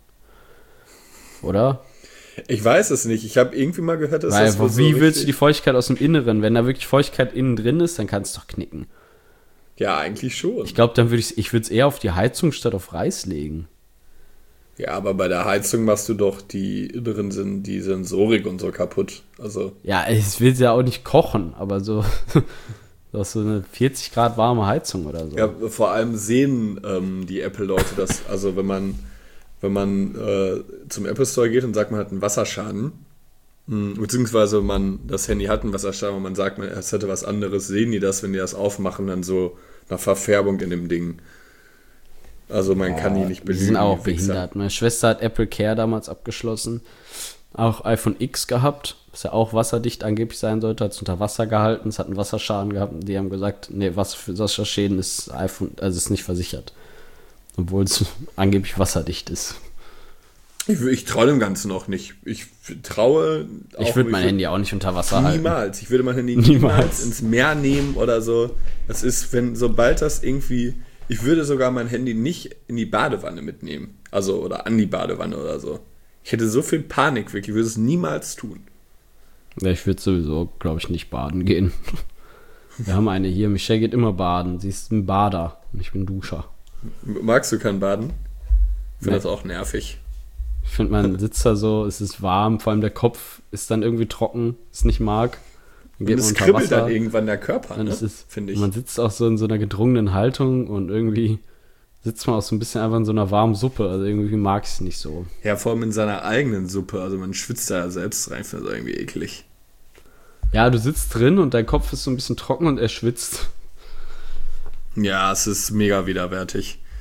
Oder? Ich weiß es nicht. Ich habe irgendwie mal gehört, dass Weil, das wohl wie so willst du richtig- die Feuchtigkeit aus dem Inneren? Wenn da wirklich Feuchtigkeit innen drin ist, dann kann es doch knicken. Ja, eigentlich schon. Ich glaube, dann würde ich ich würde es eher auf die Heizung statt auf Reis legen. Ja, aber bei der Heizung machst du doch die inneren Sen- die Sensorik und so kaputt. Also, Ja, ich will ja auch nicht kochen, aber so, so so eine vierzig Grad warme Heizung oder so. ja, vor allem sehen ähm, die Apple-Leute das, also wenn man, wenn man äh, zum Apple Store geht und sagt, man hat einen Wasserschaden, mh, beziehungsweise man, das Handy hat einen Wasserschaden und man sagt, man, es hätte was anderes, sehen die das, wenn die das aufmachen, dann so nach Verfärbung in dem Ding. Also man kann die nicht Die belügen. sind auch die Wichser. behindert. Meine Schwester hat Apple Care damals abgeschlossen. Auch iPhone X gehabt, was ja auch wasserdicht angeblich sein sollte, hat es unter Wasser gehalten, es hat einen Wasserschaden gehabt und die haben gesagt, nee, was für Wasserschäden ist iPhone, also ist nicht versichert. Obwohl es angeblich wasserdicht ist. Ich, ich traue dem Ganzen noch nicht. Ich traue. Ich auch- würde mein würd- Handy auch nicht unter Wasser halten. Niemals. Ich würde mein Handy Niemals. niemals ins Meer nehmen oder so. Das ist, wenn, sobald das irgendwie. Ich würde sogar mein Handy nicht in die Badewanne mitnehmen. Also, oder an die Badewanne oder so. Ich hätte so viel Panik, wirklich. Ich würde es niemals tun. Ja, ich würde sowieso, glaube ich, nicht baden gehen. Wir haben eine hier, Michelle geht immer baden. Sie ist ein Bader und ich bin Duscher. Magst du kein Baden? Ich finde Nee. das auch nervig. Ich finde, man sitzt da so, es ist warm, vor allem der Kopf ist dann irgendwie trocken, es nicht mag. Dann Und geht es man unter kribbelt Wasser. dann irgendwann der Körper, Und ne? es ist, finde ich. Man sitzt auch so in so einer gedrungenen Haltung und irgendwie sitzt man auch so ein bisschen einfach in so einer warmen Suppe. Also irgendwie mag ich es nicht so. Ja, vor allem in seiner eigenen Suppe. Also man schwitzt da ja selbst rein. Ich finde das irgendwie eklig. Ja, du sitzt drin und dein Kopf ist so ein bisschen trocken und er schwitzt. Ja, es ist mega widerwärtig.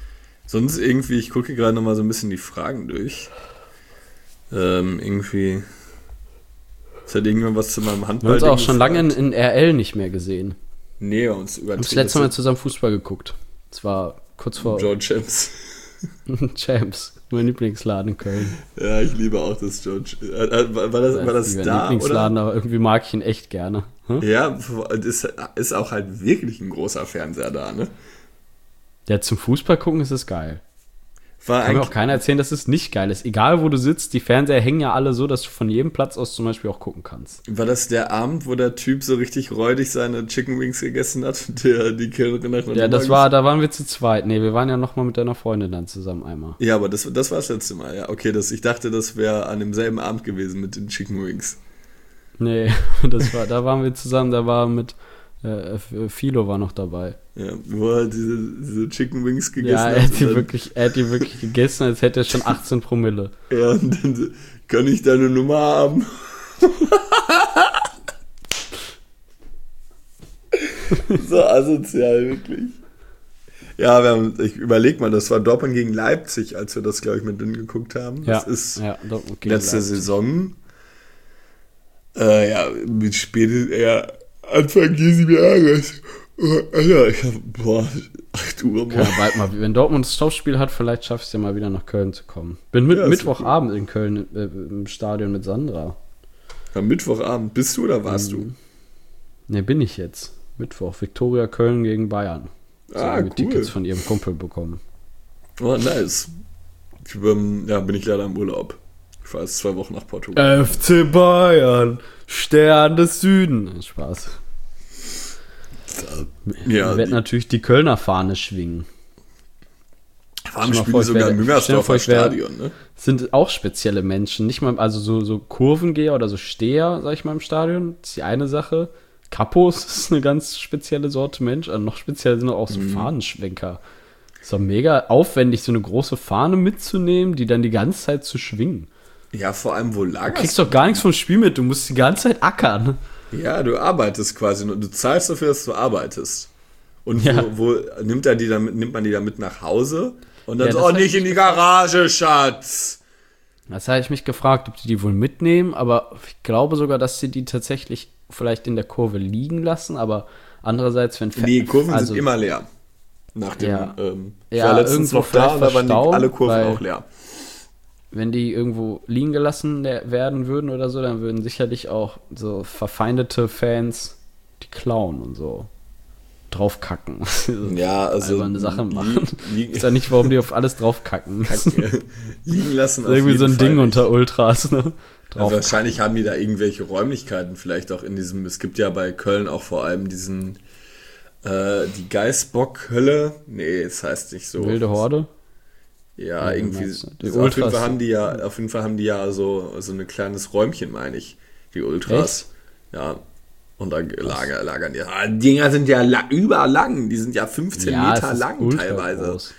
Sonst irgendwie, ich gucke gerade nochmal so ein bisschen die Fragen durch. Ähm, irgendwie. Es hat irgendwann was zu meinem Handball. Wir haben uns auch schon lange in, in R L nicht mehr gesehen. Nee, uns übertrieben. Wir haben das letzte Mal zusammen Fußball geguckt. Das war kurz vor. Joe Champs. Champs, mein Lieblingsladen in Köln. Ja, ich liebe auch das Joe. Äh, war das, war das mein da? Lieblingsladen, oder? Aber irgendwie mag ich ihn echt gerne. Hm? Ja, ist, ist auch halt wirklich ein großer Fernseher da, ne? Ja, zum Fußball gucken ist es geil. War Kann mir auch keiner erzählen, dass es nicht geil ist. Egal, wo du sitzt, die Fernseher hängen ja alle so, dass du von jedem Platz aus zum Beispiel auch gucken kannst. War das der Abend, wo der Typ so richtig räudig seine Chicken Wings gegessen hat? Der, die Kellnerin nach Ja, das war, da waren wir zu zweit. Nee, wir waren ja noch mal mit deiner Freundin dann zusammen einmal. Ja, aber das, das war das letzte Mal, ja. Okay, das, ich dachte, das wäre an demselben Abend gewesen mit den Chicken Wings. Nee, das war, da waren wir zusammen, da war mit äh, Philo war noch dabei. Ja, wo er diese, diese Chicken Wings gegessen ja, hat. er hat, die dann, wirklich, er hat die wirklich gegessen, als hätte er schon achtzehn Promille. Ja, und dann so, kann ich deine Nummer haben? So asozial, wirklich. Ja, wir haben, ich überleg mal, das war Dortmund gegen Leipzig, als wir das, glaube ich, mit denen geguckt haben. Das ja, ist ja, Dortmund gegen letzte Leipzig. Saison. Äh, ja, mit spät, ja, Anfang dieses Jahres. Oh, Alter, ich hab, boah, acht Uhr Können wir bald mal, wenn Dortmund das Topspiel hat, vielleicht schaffe ich es ja mal wieder nach Köln zu kommen. Bin mit, Ja, ist Mittwochabend in Köln äh, im Stadion mit Sandra. Am Mittwochabend, bist du oder warst Mhm. Ne, bin ich jetzt. Mittwoch, Viktoria Köln gegen Bayern. du? So, Ah, haben wir cool. Tickets von ihrem Kumpel bekommen. Oh, nice. Ich, ähm, ja, bin ich leider im Urlaub. Ich fahre jetzt zwei Wochen nach Portugal. F C Bayern, Stern des Süden. Spaß. Ja, Wir werden die- natürlich die Kölner Fahne schwingen. Warum Stell dir mal spielen vor, die ich sogar wär- im stell dir vor, Müngersdorfer ich wär- Stadion, ne? Sind auch spezielle Menschen. Nicht mal, also so, so Kurvengeher oder so Steher, sag ich mal, im Stadion. Das ist die eine Sache. Kapos ist eine ganz spezielle Sorte Mensch. Also noch speziell sind auch so Mhm. Fahnenschwenker. Ist doch mega aufwendig, so eine große Fahne mitzunehmen, die dann die ganze Zeit zu schwingen. Ja, vor allem, wo Du lagerst kriegst doch gar nichts vom Spiel mit. Du musst die ganze Zeit ackern. Ja, du arbeitest quasi nur. Du zahlst dafür, dass du arbeitest. Und Ja. wo, wo nimmt, er die dann, mit- nimmt man die dann mit nach Hause? Und dann Ja, so, das oh, hab nicht ich in die Garage, Schatz! Das habe ich mich gefragt, ob die die wohl mitnehmen, aber ich glaube sogar, dass sie die tatsächlich vielleicht in der Kurve liegen lassen, aber andererseits, wenn... Die Kurven also, sind immer leer. Nach dem, Ja. ähm, ich Ja, war letztens irgendwo noch da und da vielleicht waren die, verstauen, alle Kurven weil- auch leer. Wenn die irgendwo liegen gelassen der- werden würden oder so, dann würden sicherlich auch so verfeindete Fans die klauen und so draufkacken. Ja, also alberne Sache li- machen. li- Ich weiß ja nicht, warum die auf alles draufkacken. Das ist liegen lassen. auf irgendwie so ein jeden Fall Ding nicht. unter Ultras, ne? Also Drauf. wahrscheinlich haben die da irgendwelche Räumlichkeiten, vielleicht auch in diesem, es gibt ja bei Köln auch vor allem diesen, äh, die Geißbock-Hölle. Nee, es heißt nicht so. Wilde Horde. Ja, Ja, irgendwie. meinst du? Die auf jeden Ultras. Fall haben die ja, auf jeden Fall haben die ja so, so ein kleines Räumchen, meine ich. Die Ultras. Ja. Und da lager, lagern die. Ah, die Dinger sind ja la überlang. Die sind ja fünfzehn Ja, Meter es ist lang ultra teilweise. groß.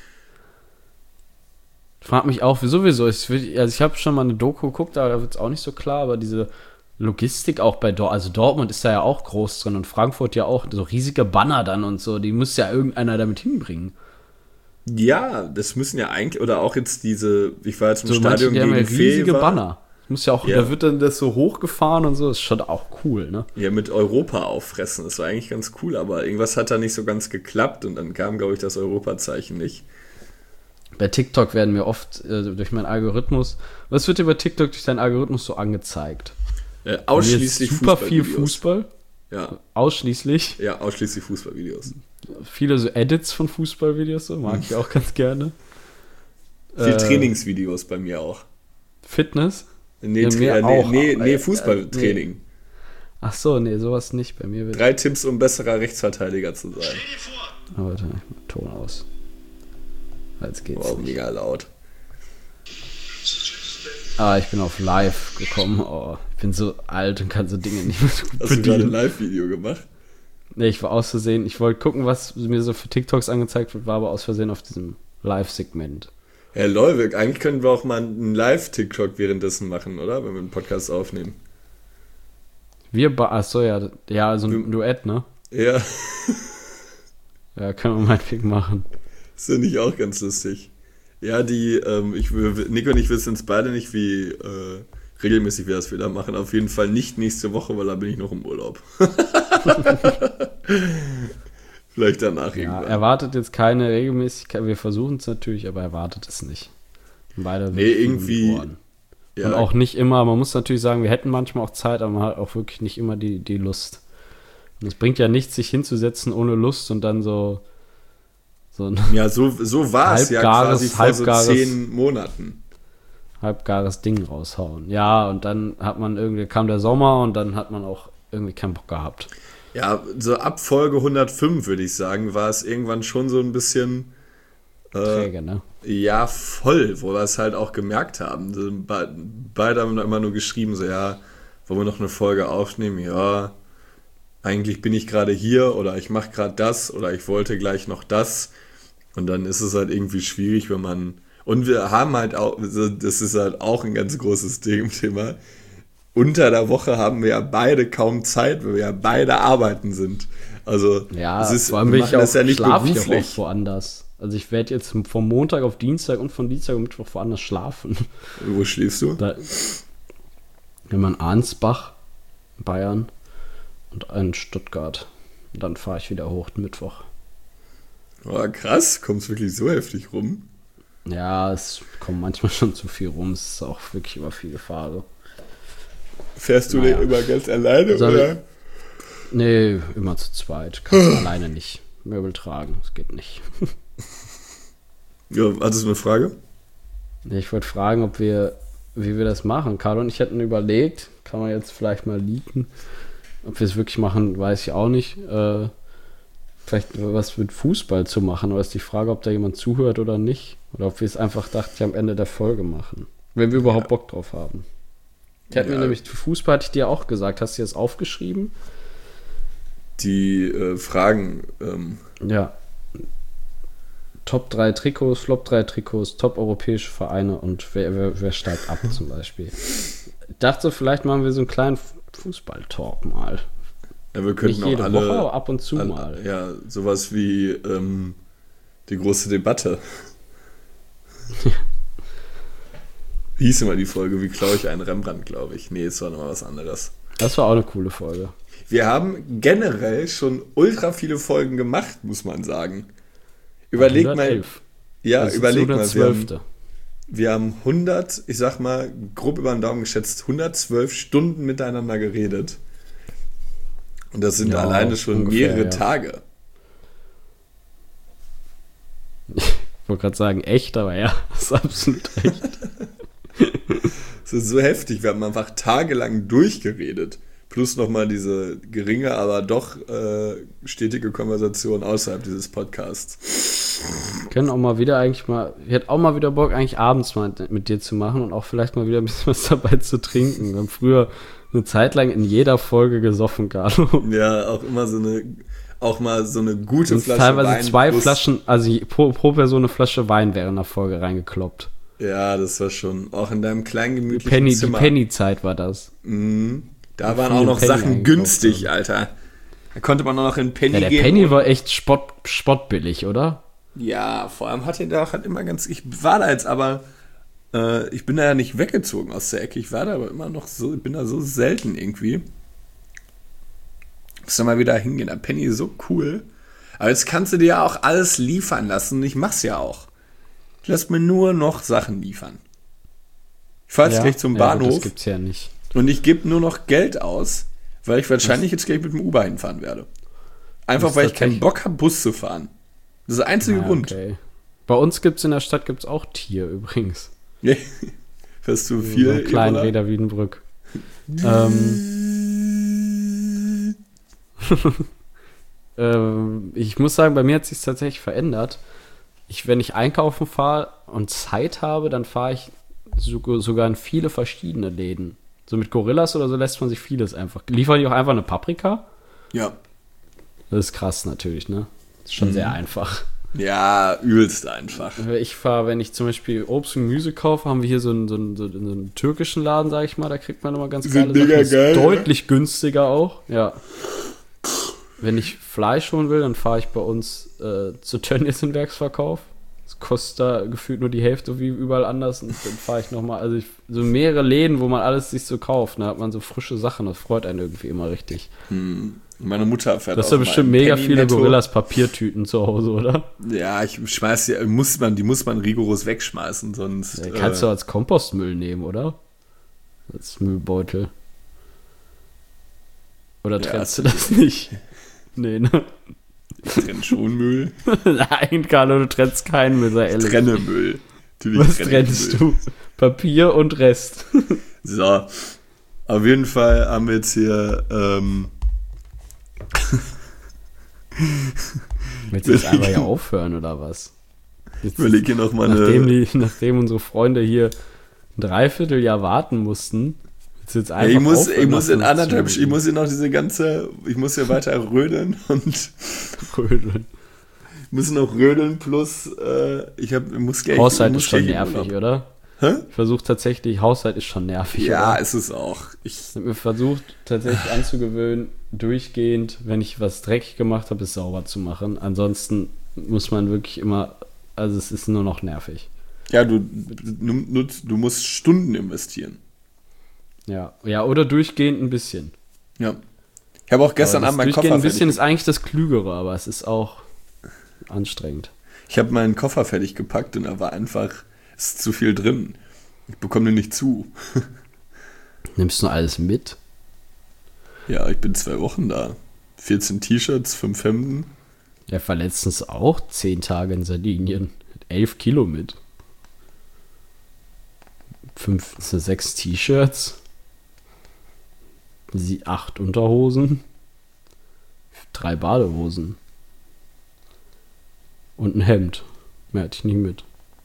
Ich frag mich auch, sowieso. Ich, will- also ich habe schon mal eine Doku geguckt, aber da wird es auch nicht so klar. Aber diese Logistik auch bei Dortmund, also Dortmund ist da ja auch groß drin und Frankfurt ja auch, so riesige Banner dann und so, die muss ja irgendeiner damit hinbringen. Ja, das müssen ja eigentlich, oder auch jetzt diese, ich war jetzt im So manche, Stadion die haben ja gegen riesige Fever. Banner. Muss ja auch, Ja. da wird dann das so hochgefahren und so, ist schon auch cool, ne? Ja, mit Europa auffressen. Das war eigentlich ganz cool, aber irgendwas hat da nicht so ganz geklappt und dann kam, glaube ich, das Europazeichen nicht. Bei TikTok werden mir oft äh, durch meinen Algorithmus, was wird dir bei TikTok durch deinen Algorithmus so angezeigt? Äh, Mir ausschließlich ist super viel Fußballvideos. Fußball, Ja, ausschließlich. ja, ausschließlich Fußballvideos. Viele so Edits von Fußballvideos, so mag ich auch ganz gerne. Viel Äh, Trainingsvideos bei mir auch. Fitness? Nee, Ja, Tra- mir äh, nee, auch. nee, Äh, nee äh, Fußballtraining. Ach so, nee, sowas nicht. Bei mir wird. Drei Tipps, um besserer Rechtsverteidiger zu sein. Oh, warte, ich mach Ton aus. Jetzt geht's. Wow, nicht. mega laut. Ah, ich bin auf live gekommen. Oh, ich bin so alt und kann so Dinge nicht mehr so gut Hast du gerade ein bedienen. Live-Video gemacht? Nee, ich war aus Versehen. Ich wollte gucken, was mir so für TikToks angezeigt wird, war aber aus Versehen auf diesem Live-Segment. Herr Leuwig, eigentlich können wir auch mal einen Live-TikTok währenddessen machen, oder? Wenn wir einen Podcast aufnehmen. Wir, ba achso, ja, ja, so ein Du- Duett, ne? Ja, Ja, können wir meinetwegen machen. ist ja nicht auch ganz lustig. Ja, die, ähm, ich, Nico und ich wissen es beide nicht, wie äh, regelmäßig wir das wieder machen. Auf jeden Fall nicht nächste Woche, weil da bin ich noch im Urlaub. Vielleicht danach Ja, irgendwann. erwartet jetzt keine Regelmäßigkeit. Wir versuchen es natürlich, aber erwartet es nicht. Beide Nee, irgendwie. Ja. Und auch nicht immer, man muss natürlich sagen, wir hätten manchmal auch Zeit, aber man hat auch wirklich nicht immer die, die Lust. Und es bringt ja nichts, sich hinzusetzen ohne Lust und dann so so ein Ja, so, so war es ja quasi vor so zehn Monaten. halbgares Ding raushauen. Ja, und dann hat man irgendwie, kam der Sommer und dann hat man auch irgendwie keinen Bock gehabt. Ja, so ab Folge hundertfünf, würde ich sagen, war es irgendwann schon so ein bisschen äh, träge, ne? Ja, voll, wo wir es halt auch gemerkt haben. So, be- beide haben immer nur geschrieben, so, ja, wollen wir noch eine Folge aufnehmen? Ja, eigentlich bin ich gerade hier oder ich mache gerade das oder ich wollte gleich noch das. Und dann ist es halt irgendwie schwierig, wenn man... Und wir haben halt auch, das ist halt auch ein ganz großes Thema, unter der Woche haben wir ja beide kaum Zeit, weil wir ja beide arbeiten sind. Also, ja, es ist, vor allem wir bin ich machen auch, das ja nicht schlafe ich auch beruflich. oft woanders. Also ich werde jetzt vom Montag auf Dienstag und von Dienstag und Mittwoch woanders schlafen. Wo schläfst du? Da, in Ansbach, Bayern und in Stuttgart. Und dann fahre ich wieder hoch den Mittwoch. Oh, krass, kommst wirklich so heftig rum? Ja, es kommt manchmal schon zu viel rum. Es ist auch wirklich immer viel Gefahr. Fährst du Naja. denn immer ganz alleine, Soll oder? Nee, immer zu zweit. Kannst du alleine nicht. Möbel tragen, das geht nicht. Ja, hattest du eine Frage? Nee, ich wollte fragen, ob wir, wie wir das machen. Carlo und ich hätten überlegt, kann man jetzt vielleicht mal leaken. Ob wir es wirklich machen, weiß ich auch nicht. Äh, vielleicht was mit Fußball zu machen, aber ist die Frage, ob da jemand zuhört oder nicht. Oder ob wir es einfach, dachte ich, am Ende der Folge machen. Wenn wir überhaupt Ja. Bock drauf haben. Ich hätte Ja. mir nämlich, Fußball hatte ich dir auch gesagt. Hast du das aufgeschrieben? Die äh, Fragen, ähm, Ja. Top drei Trikots, Flop drei Trikots, Top europäische Vereine und wer, wer, wer steigt ab zum Beispiel. Ich dachte, vielleicht machen wir so einen kleinen Fußball-Talk mal. ja, wir könnten Nicht auch jede alle, Woche, aber ab und zu alle, mal. ja, sowas wie ähm, die große Debatte. Wie hieß immer die Folge, wie klaue ich einen Rembrandt, glaube ich. Nee, es war nochmal was anderes. Das war auch eine coole Folge. Wir haben generell schon ultra viele Folgen gemacht, muss man sagen. Überleg mal, hundertelf. ja, Das ist überleg mal, wir haben, hundertzwölfte. wir haben hundert, ich sag mal, grob über den Daumen geschätzt, hundertzwölf Stunden miteinander geredet. Und das sind Ja, alleine schon ungefähr, mehrere ja. Tage. Ich wollte gerade sagen, echt, aber ja, das ist absolut echt. Das ist so heftig, wir haben einfach tagelang durchgeredet. Plus nochmal diese geringe, aber doch äh, stetige Konversation außerhalb dieses Podcasts. Wir können auch mal wieder eigentlich mal, ich hätte auch mal wieder Bock, eigentlich abends mal mit dir zu machen und auch vielleicht mal wieder ein bisschen was dabei zu trinken. Wir haben früher eine Zeit lang in jeder Folge gesoffen, Carlo. Ja, auch immer so eine, auch mal so eine gute Und Flasche teilweise Wein zwei plus- Flaschen, also pro, pro Person eine Flasche Wein während der Folge reingekloppt. Ja, das war schon, auch in deinem kleinen Die gemütlichen Penny, die Zimmer. Penny-Zeit war das. Mhm. Da Mit waren auch vielen noch Penny Sachen eingekauft günstig, haben. Alter. Da konnte man nur noch in Penny Ja, der gehen. Penny und- war echt spott, spottbillig, oder? Ja, vor allem hat er da halt immer ganz, ich war da jetzt aber, äh, ich bin da ja nicht weggezogen aus der Ecke, ich war da aber immer noch so, ich bin da so selten irgendwie. Muss da mal wieder hingehen, der Penny ist so cool. Aber jetzt kannst du dir ja auch alles liefern lassen und ich mach's ja auch. Ich lass mir nur noch Sachen liefern. Ich fahr jetzt Ja, gleich zum ja, gut, Bahnhof das gibt's ja nicht. und ich gebe nur noch Geld aus, weil ich wahrscheinlich jetzt gleich mit dem Uber hinfahren werde. Einfach Das ist weil ich keinen tatsächlich- Bock habe, Bus zu fahren. Das ist der einzige Ja, Grund. okay. Bei uns gibt's in der Stadt gibt's auch Tier übrigens. Fährst du So viel? einen kleinen Ebola? Räder Wiedenbrück. ähm, ähm, ich muss sagen, bei mir hat sich tatsächlich verändert. Ich, wenn ich einkaufen fahre und Zeit habe, dann fahre ich so, sogar in viele verschiedene Läden. So mit Gorillas oder so lässt man sich vieles einfach. Liefern die auch einfach eine Paprika? Ja. Das ist krass natürlich, ne? Das ist schon Mhm. sehr einfach. Ja, übelst einfach. Ich fahre, wenn ich zum Beispiel Obst und Gemüse kaufe, haben wir hier so einen, so einen, so einen, so einen türkischen Laden, sag ich mal, da kriegt man immer ganz Sind geile Sachen. mega Ist geil, deutlich günstiger auch, ja. Wenn ich Fleisch holen will, dann fahre ich bei uns äh, zu Tönnies in Werksverkauf. Das kostet da gefühlt nur die Hälfte wie überall anders. Und dann fahre ich nochmal, also ich, so mehrere Läden, wo man alles sich so kauft. Da hat man so frische Sachen, das freut einen irgendwie immer richtig. Hm. Meine Mutter fährt Du hast ja auch bestimmt mal mega Penny viele Netto. Gorillas Papiertüten zu Hause, oder? Ja, ich schmeiß die, muss man, die muss man rigoros wegschmeißen, sonst. Ja, kannst äh, du als Kompostmüll nehmen, oder? Als Müllbeutel. Oder Ja, trennst du das nicht? Nee, ne? Ich trenne schon Müll. Nein, Carlo, du trennst keinen Müll, sei Ich ehrlich. trenne Müll. Natürlich Was trenne trennst Müll. du? Papier und Rest. So. Auf jeden Fall haben wir jetzt hier, ähm, Willst du jetzt einfach hier aufhören, oder was? Jetzt, ich überlege hier noch mal nachdem, eine. die, nachdem unsere Freunde hier ein Dreivierteljahr warten mussten, willst du jetzt Ja, einfach ich muss, aufhören, ich muss nach in anderthalb, fünfzehn ich muss hier noch diese ganze, ich muss hier weiter rödeln und Minuten müssen noch rödeln plus, äh, ich hab, ich muss gleich. Haushalt ich muss ist schon gleich in nervig, Urlaub. oder? Hä? Ich versuche tatsächlich, Haushalt ist schon nervig, Ja, oder? ist es auch. Ich, Ich habe mir versucht, tatsächlich anzugewöhnen, durchgehend, wenn ich was dreckig gemacht habe, es sauber zu machen. Ansonsten muss man wirklich immer, also es ist nur noch nervig. ja, du, du, nutzt- du musst Stunden investieren. Ja, ja, oder durchgehend ein bisschen. Ja. Ich habe auch gestern Aber Abend das meinen Koffer durchgehend ein fertig bisschen ist eigentlich das Klügere, aber es ist auch anstrengend. Ich habe meinen Koffer fertig gepackt und da war einfach, es ist zu viel drin. Ich bekomme den nicht zu. Nimmst du alles mit? Ja, ich bin zwei Wochen da. vierzehn T-Shirts, fünf Hemden. Er war letztens auch zehn Tage in Sardinien. Hat elf Kilo mit. Fünf, sechs T-Shirts. Sie acht Unterhosen. Drei Badehosen. Und ein Hemd. Mehr hatte ich nicht mit.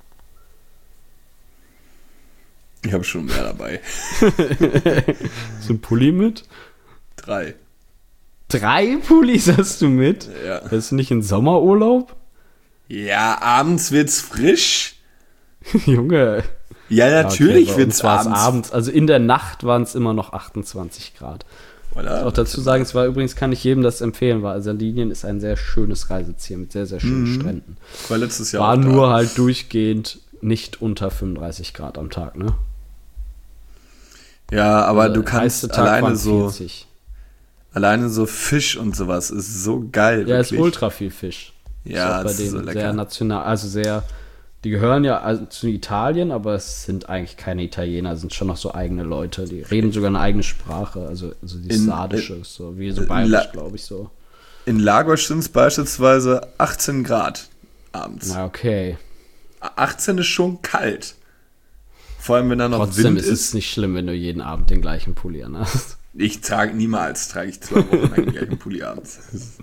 Ich habe schon mehr dabei. So ein Pulli mit? Drei. Drei Pullis hast du mit? Ja. Bist du nicht in Sommerurlaub? Ja, abends wird's frisch. Junge. Ja, natürlich okay, wird's war es abends. abends. Also in der Nacht waren es immer noch achtundzwanzig Grad. Voilà. Auch dazu sagen, es war übrigens, kann ich jedem das empfehlen, weil Sardinien ist ein sehr schönes Reiseziel mit sehr, sehr schönen Mhm. Stränden. Ich war letztes Jahr War auch da. nur halt durchgehend nicht unter fünfunddreißig Grad am Tag, ne? Ja, aber Also du der kannst heiße Tag alleine waren so, vierzig. alleine so Fisch und sowas ist so geil. Ja, ist wirklich. ultra viel Fisch. Ja, ist auch bei das ist denen so lecker. sehr national, also sehr, die gehören ja also zu Italien, aber es sind eigentlich keine Italiener, es sind schon noch so eigene Leute, die reden sogar eine eigene Sprache, also, also die In- Sardische, so wie so La- bayerisch, glaube ich, so. In Lagos sind es beispielsweise achtzehn Grad abends. Na, okay. achtzehn ist schon kalt. Vor allem, wenn da noch Trotzdem Wind ist ist. es nicht schlimm, wenn du jeden Abend den gleichen Pulli an hast. Ich trage niemals, trage ich zwei Wochen lang den gleichen Pulli abends.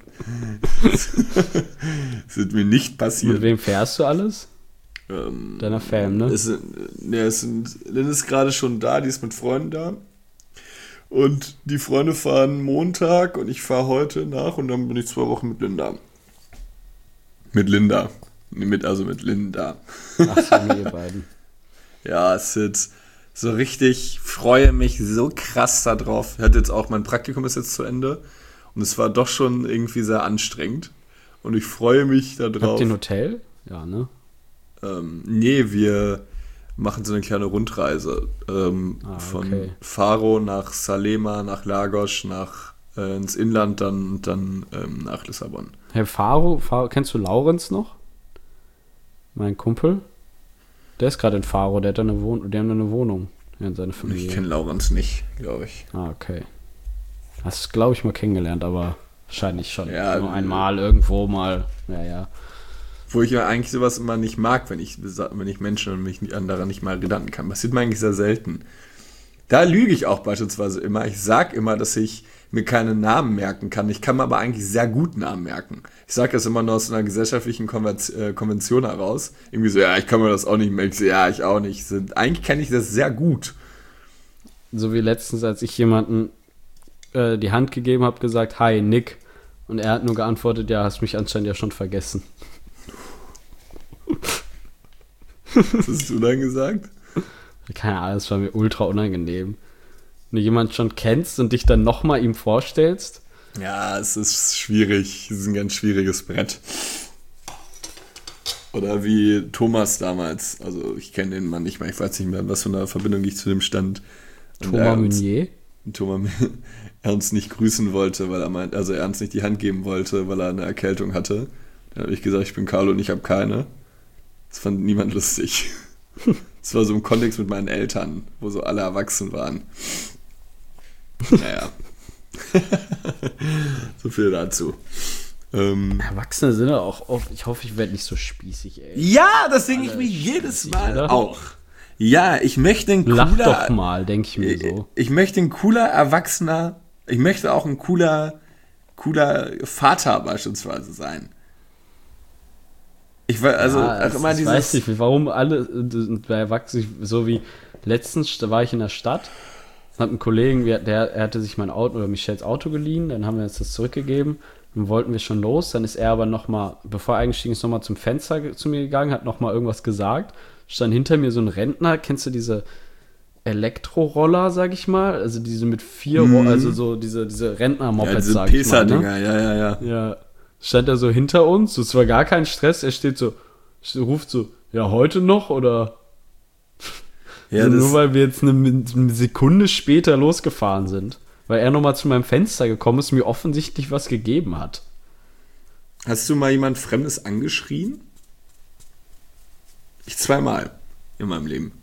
Das wird mir nicht Mit passieren. wem fährst du alles? Ähm, Deiner Fam, ne? Es sind, ne, es sind, Lynn ist gerade schon da, die ist mit Freunden da. Und die Freunde fahren Montag und ich fahre heute nach und dann bin ich zwei Wochen mit Linda. Mit Linda. Nee, Mit, also mit Linda. Ach so, nur ihr beiden. Ja, es wird so richtig, freue mich so krass da drauf. Ich hatte jetzt auch, mein Praktikum ist jetzt zu Ende und es war doch schon irgendwie sehr anstrengend. Und ich freue mich da drauf. Habt ihr ein Hotel? Ja, ne? Ähm, nee, wir machen so eine kleine Rundreise ähm, Ah, von okay. Faro nach Salema, nach Lagos, nach äh, ins Inland, dann, dann ähm, nach Lissabon. Herr Faro, Faro, kennst du Laurenz noch? Mein Kumpel? Der ist gerade in Faro, der hat da eine Wohnung, die haben da eine Wohnung. Ja, in seiner Familie. Ich kenne Laurenz nicht, glaube ich. Ah, okay. Hast du, glaube ich, mal kennengelernt, aber wahrscheinlich schon. Ja, Nur äh, einmal irgendwo mal. Ja, ja. Wo ich ja eigentlich sowas immer nicht mag, wenn ich, wenn ich Menschen und mich an daran nicht mal Gedanken kann. Passiert mir eigentlich sehr selten. Da lüge ich auch beispielsweise immer. Ich sage immer, dass ich mir keine Namen merken kann. Ich kann mir aber eigentlich sehr gut Namen merken. Ich sage das immer nur aus einer gesellschaftlichen Konver- äh, Konvention heraus. Irgendwie so, ja, ich kann mir das auch nicht merken. Ich so, ja, ich auch nicht. So, eigentlich kenne ich das sehr gut. So wie letztens, als ich jemanden äh, die Hand gegeben habe, gesagt, hi, Nick. Und er hat nur geantwortet, ja, hast mich anscheinend ja schon vergessen. Was hast du dann gesagt? Keine Ahnung, das war mir ultra unangenehm. Wenn du jemanden schon kennst und dich dann nochmal ihm vorstellst. Ja, es ist schwierig. Es ist ein ganz schwieriges Brett. Oder wie Thomas damals, also ich kenne den Mann nicht mehr, ich weiß nicht mehr, was für eine Verbindung ich zu dem stand. Und Thomas Meunier? Thomas er uns nicht grüßen wollte, weil er meint, also er uns nicht die Hand geben wollte, weil er eine Erkältung hatte. Dann habe ich gesagt, ich bin Carlo und ich habe keine. Das fand niemand lustig. Das war so im Kontext mit meinen Eltern, wo so alle erwachsen waren. Naja. So viel dazu. Ähm, Erwachsene sind ja auch oft, ich hoffe, ich werde nicht so spießig, ey. Ja, das denke ich mir jedes Mal oder? Auch. Ja, ich möchte ein cooler... Lach doch mal, denke ich mir so. Ich möchte ein cooler Erwachsener, ich möchte auch ein cooler, cooler Vater beispielsweise sein. Ich war, also, ja, auch immer ich dieses... weiß nicht, warum alle bei Erwachsenen, so wie letztens, da war ich in der Stadt, hat ein Kollegen, der, er hatte sich mein Auto oder Michels Auto geliehen, dann haben wir uns das zurückgegeben. Dann wollten wir schon los, dann ist er aber nochmal, bevor er eingestiegen ist, nochmal zum Fenster zu mir gegangen, hat nochmal irgendwas gesagt. Stand hinter mir so ein Rentner, kennst du diese Elektroroller, sag ich mal? Also diese mit vier, mm. also so diese, diese Rentner-Mopeds, ja, sag ich mal. Ne? Ja, ja, ja. Ja, stand er so hinter uns, es war gar kein Stress, er steht so, ruft so, ja, heute noch, oder? Ja, also nur weil wir jetzt eine, eine Sekunde später losgefahren sind. Weil er nochmal zu meinem Fenster gekommen ist und mir offensichtlich was gegeben hat. Hast du mal jemand Fremdes angeschrien? Ich zweimal in meinem Leben.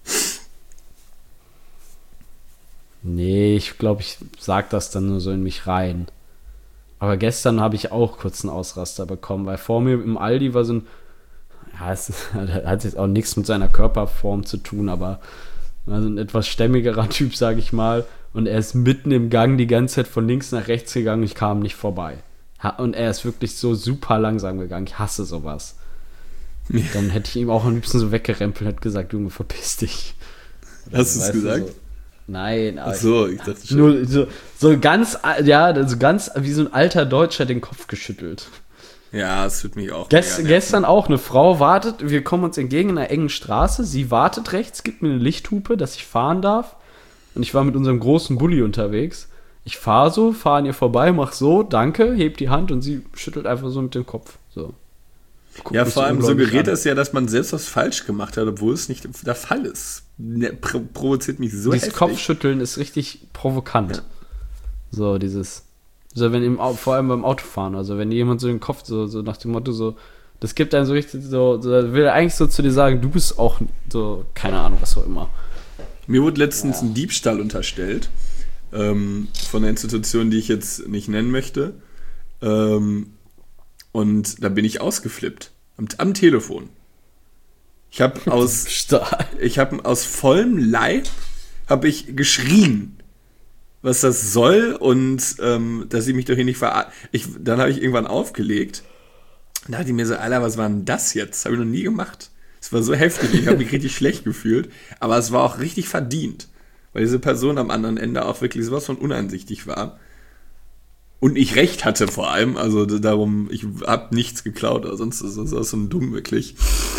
Nee, ich glaube, ich sag das dann nur so in mich rein. Aber gestern habe ich auch kurz einen Ausraster bekommen, weil vor mir im Aldi war so ein, ja, es hat jetzt auch nichts mit seiner Körperform zu tun, aber war so ein etwas stämmigerer Typ, sage ich mal. Und er ist mitten im Gang die ganze Zeit von links nach rechts gegangen. Ich kam nicht vorbei. Und er ist wirklich so super langsam gegangen. Ich hasse sowas. Ja. Dann hätte ich ihm auch am liebsten so weggerempelt und hätte gesagt, Junge, verpiss dich. Hast du es gesagt? So, nein. Ach so, ich dachte schon. Nur so, so ganz, ja, so ganz wie so ein alter Deutscher den Kopf geschüttelt. Ja, es tut mich auch. Gest, gestern auch, eine Frau wartet, wir kommen uns entgegen in einer engen Straße. Sie wartet rechts, gibt mir eine Lichthupe, dass ich fahren darf. Und ich war mit unserem großen Bulli unterwegs. Ich fahre so, fahre an ihr vorbei, mach so, danke, hebt die Hand und sie schüttelt einfach so mit dem Kopf. So. Ja, vor allem suggeriert es ja, dass man selbst was falsch gemacht hat, obwohl es nicht der Fall ist. Ne, pro- provoziert mich so Dieses heftig. Kopfschütteln ist richtig provokant. Ja. So, dieses, so wenn im, vor allem beim Autofahren, also wenn jemand so den Kopf so, so nach dem Motto so, das gibt einem so richtig so, so will er eigentlich so zu dir sagen, du bist auch so, keine Ahnung, was auch immer. Mir wurde letztens ja. ein Diebstahl unterstellt, ähm, von einer Institution, die ich jetzt nicht nennen möchte. Ähm, und da bin ich ausgeflippt. Am, am Telefon. Ich habe aus, ich hab aus vollem Leib habe ich geschrien, was das soll und ähm, dass ich mich doch hier nicht verarschen. Dann habe ich irgendwann aufgelegt. Da dachte ich mir so, Alter, was war denn das jetzt? Das habe ich noch nie gemacht. Es war so heftig, ich habe mich richtig schlecht gefühlt, aber es war auch richtig verdient, weil diese Person am anderen Ende auch wirklich sowas von uneinsichtig war und ich recht hatte vor allem, also darum, ich habe nichts geklaut oder sonst ist das so ein Dumm wirklich.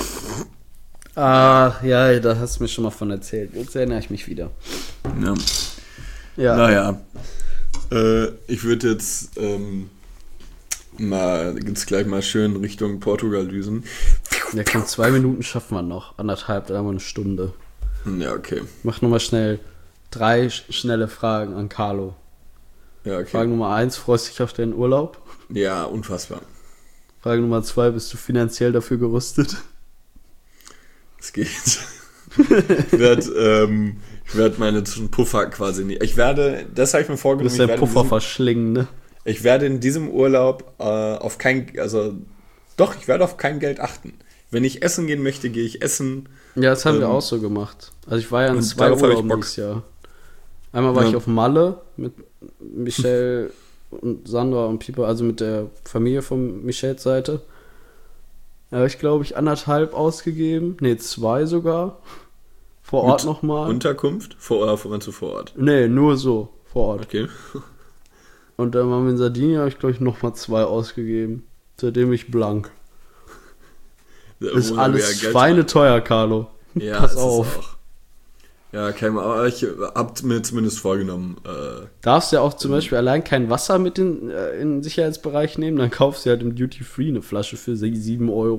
Ah, ja, da hast du mir schon mal von erzählt, jetzt erinnere ich mich wieder. Ja. Ja. Naja, äh, ich würde jetzt ähm, mal, jetzt gleich mal schön Richtung Portugal düsen. Ja, komm, zwei Minuten schaffen wir noch. Anderthalb, dann haben wir eine Stunde. Ja, okay. Mach nochmal schnell drei sch- schnelle Fragen an Carlo. Ja, okay. Frage Nummer eins, freust du dich auf deinen Urlaub? Ja, unfassbar. Frage Nummer zwei, bist du finanziell dafür gerüstet? Es geht. ich werde ähm, ich werd meine Puffer quasi nicht. Ich werde, das habe ich mir vorgenommen. Du wirst der Puffer diesem, verschlingen, ne? Ich werde in diesem Urlaub äh, auf kein, also doch, ich werde auf kein Geld achten. Wenn ich essen gehen möchte, gehe ich essen. Ja, das haben ähm, wir auch so gemacht. Also ich war ja in zwei Urlauben dieses Jahr. Einmal war ja. ich auf Malle mit Michelle und Sandra und Pieper, also mit der Familie von Michels Seite. Da habe ich, glaube ich, anderthalb ausgegeben. Ne, zwei sogar. Vor Ort nochmal. Unterkunft? Vor Ort, vor, meinst du vor Ort? Ne, nur so, vor Ort. Okay. Und dann waren wir in Sardinien, habe ich, glaube ich, nochmal zwei ausgegeben. Seitdem ich blank. Das ist alles schweineteuer, Carlo. Ja, pass auf. Auch. Ja, kein, aber ich hab mir zumindest vorgenommen. Äh, Darfst ja auch zum Beispiel allein kein Wasser mit in, äh, in den Sicherheitsbereich nehmen, dann kaufst du halt im Duty Free eine Flasche für sieben Euro.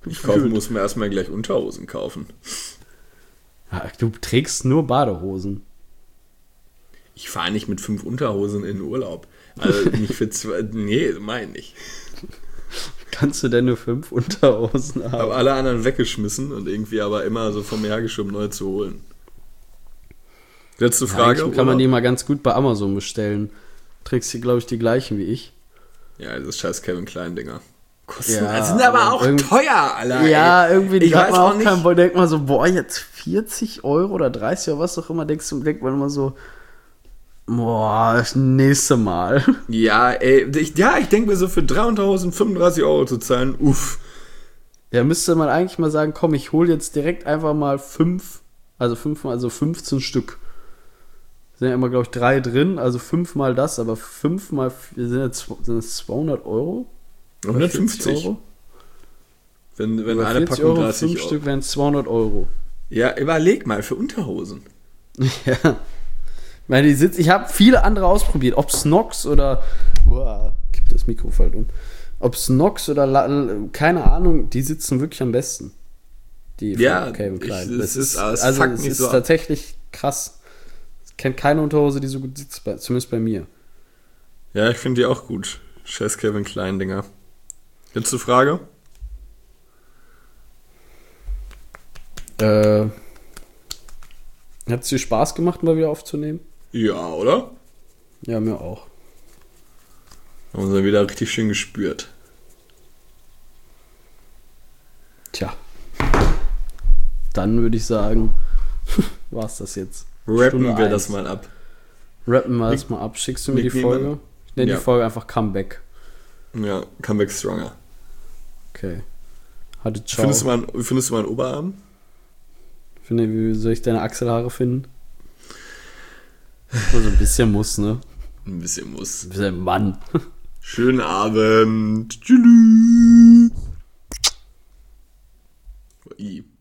Ich kaufen muss mir erstmal gleich Unterhosen kaufen. Ja, du trägst nur Badehosen. Ich fahre nicht mit fünf Unterhosen in den Urlaub. Also nicht für zwei. Nee, meine ich. Kannst du denn nur fünf Unterhosen haben? Habe alle anderen weggeschmissen und irgendwie aber immer so vom her geschoben, neue zu holen. Letzte Frage. Ja, kann man die mal ganz gut bei Amazon bestellen. Trägst du, glaube ich, die gleichen wie ich. Ja, das scheiß Calvin Klein Dinger. Kosten, Ja, das sind aber auch teuer, Alter. Ja, irgendwie ich hat weiß man auch auch nicht. keinen Bock, denkt man so, boah, jetzt vierzig Euro oder dreißig oder was auch immer, denkst du, denkt man immer so, boah, das nächste Mal. Ja, ey, ich, ja, ich denke mir so für drei Unterhosen fünfunddreißig Euro zu zahlen, uff. Ja, müsste man eigentlich mal sagen, komm, ich hole jetzt direkt einfach mal fünf, also fünfmal, also fünfzehn Stück. Sind ja immer, glaube ich, drei drin, also fünfmal das, aber fünfmal, sind jetzt sind das zweihundert Euro? hundertfünfzig. Euro? Wenn, wenn Oder eine vierzig Packung Euro, dreißig fünf Euro. Stück wären zweihundert Euro. Ja, überleg mal, für Unterhosen. Ja. Ich meine, die sitz, ich habe viele andere ausprobiert, ob Snox oder, boah, gibt das Mikro falsch um. Ob Snox oder, La, keine Ahnung, die sitzen wirklich am besten. Die Ja, von Calvin Klein. ich- Das es ist- ist, es also fuckt es mich ist so ab. tatsächlich krass. Ich kenne keine Unterhose, die so gut sitzt, bei, zumindest bei mir. Ja, ich finde die auch gut. Scheiß Calvin Klein Dinger. Letzte Frage. Äh, hat es dir Spaß gemacht, mal wieder aufzunehmen? Ja, oder? Ja, mir auch. Haben wir wieder richtig schön gespürt. Tja. Dann würde ich sagen, war's das jetzt. Rappen Stunde wir eins. das mal ab. Rappen wir das mal ab. Schickst du mir die Nick Folge? Niemann. Ich nenne Ja. die Folge einfach Comeback. Ja, Comeback Stronger. Okay. Hatte ciao. Findest du, mal, einen- findest du mal einen Oberarm? Finde, wie soll ich deine Achselhaare finden? Also ein bisschen muss, ne? Ein bisschen muss. Ein bisschen Mann. Schönen Abend. Tschüss. I.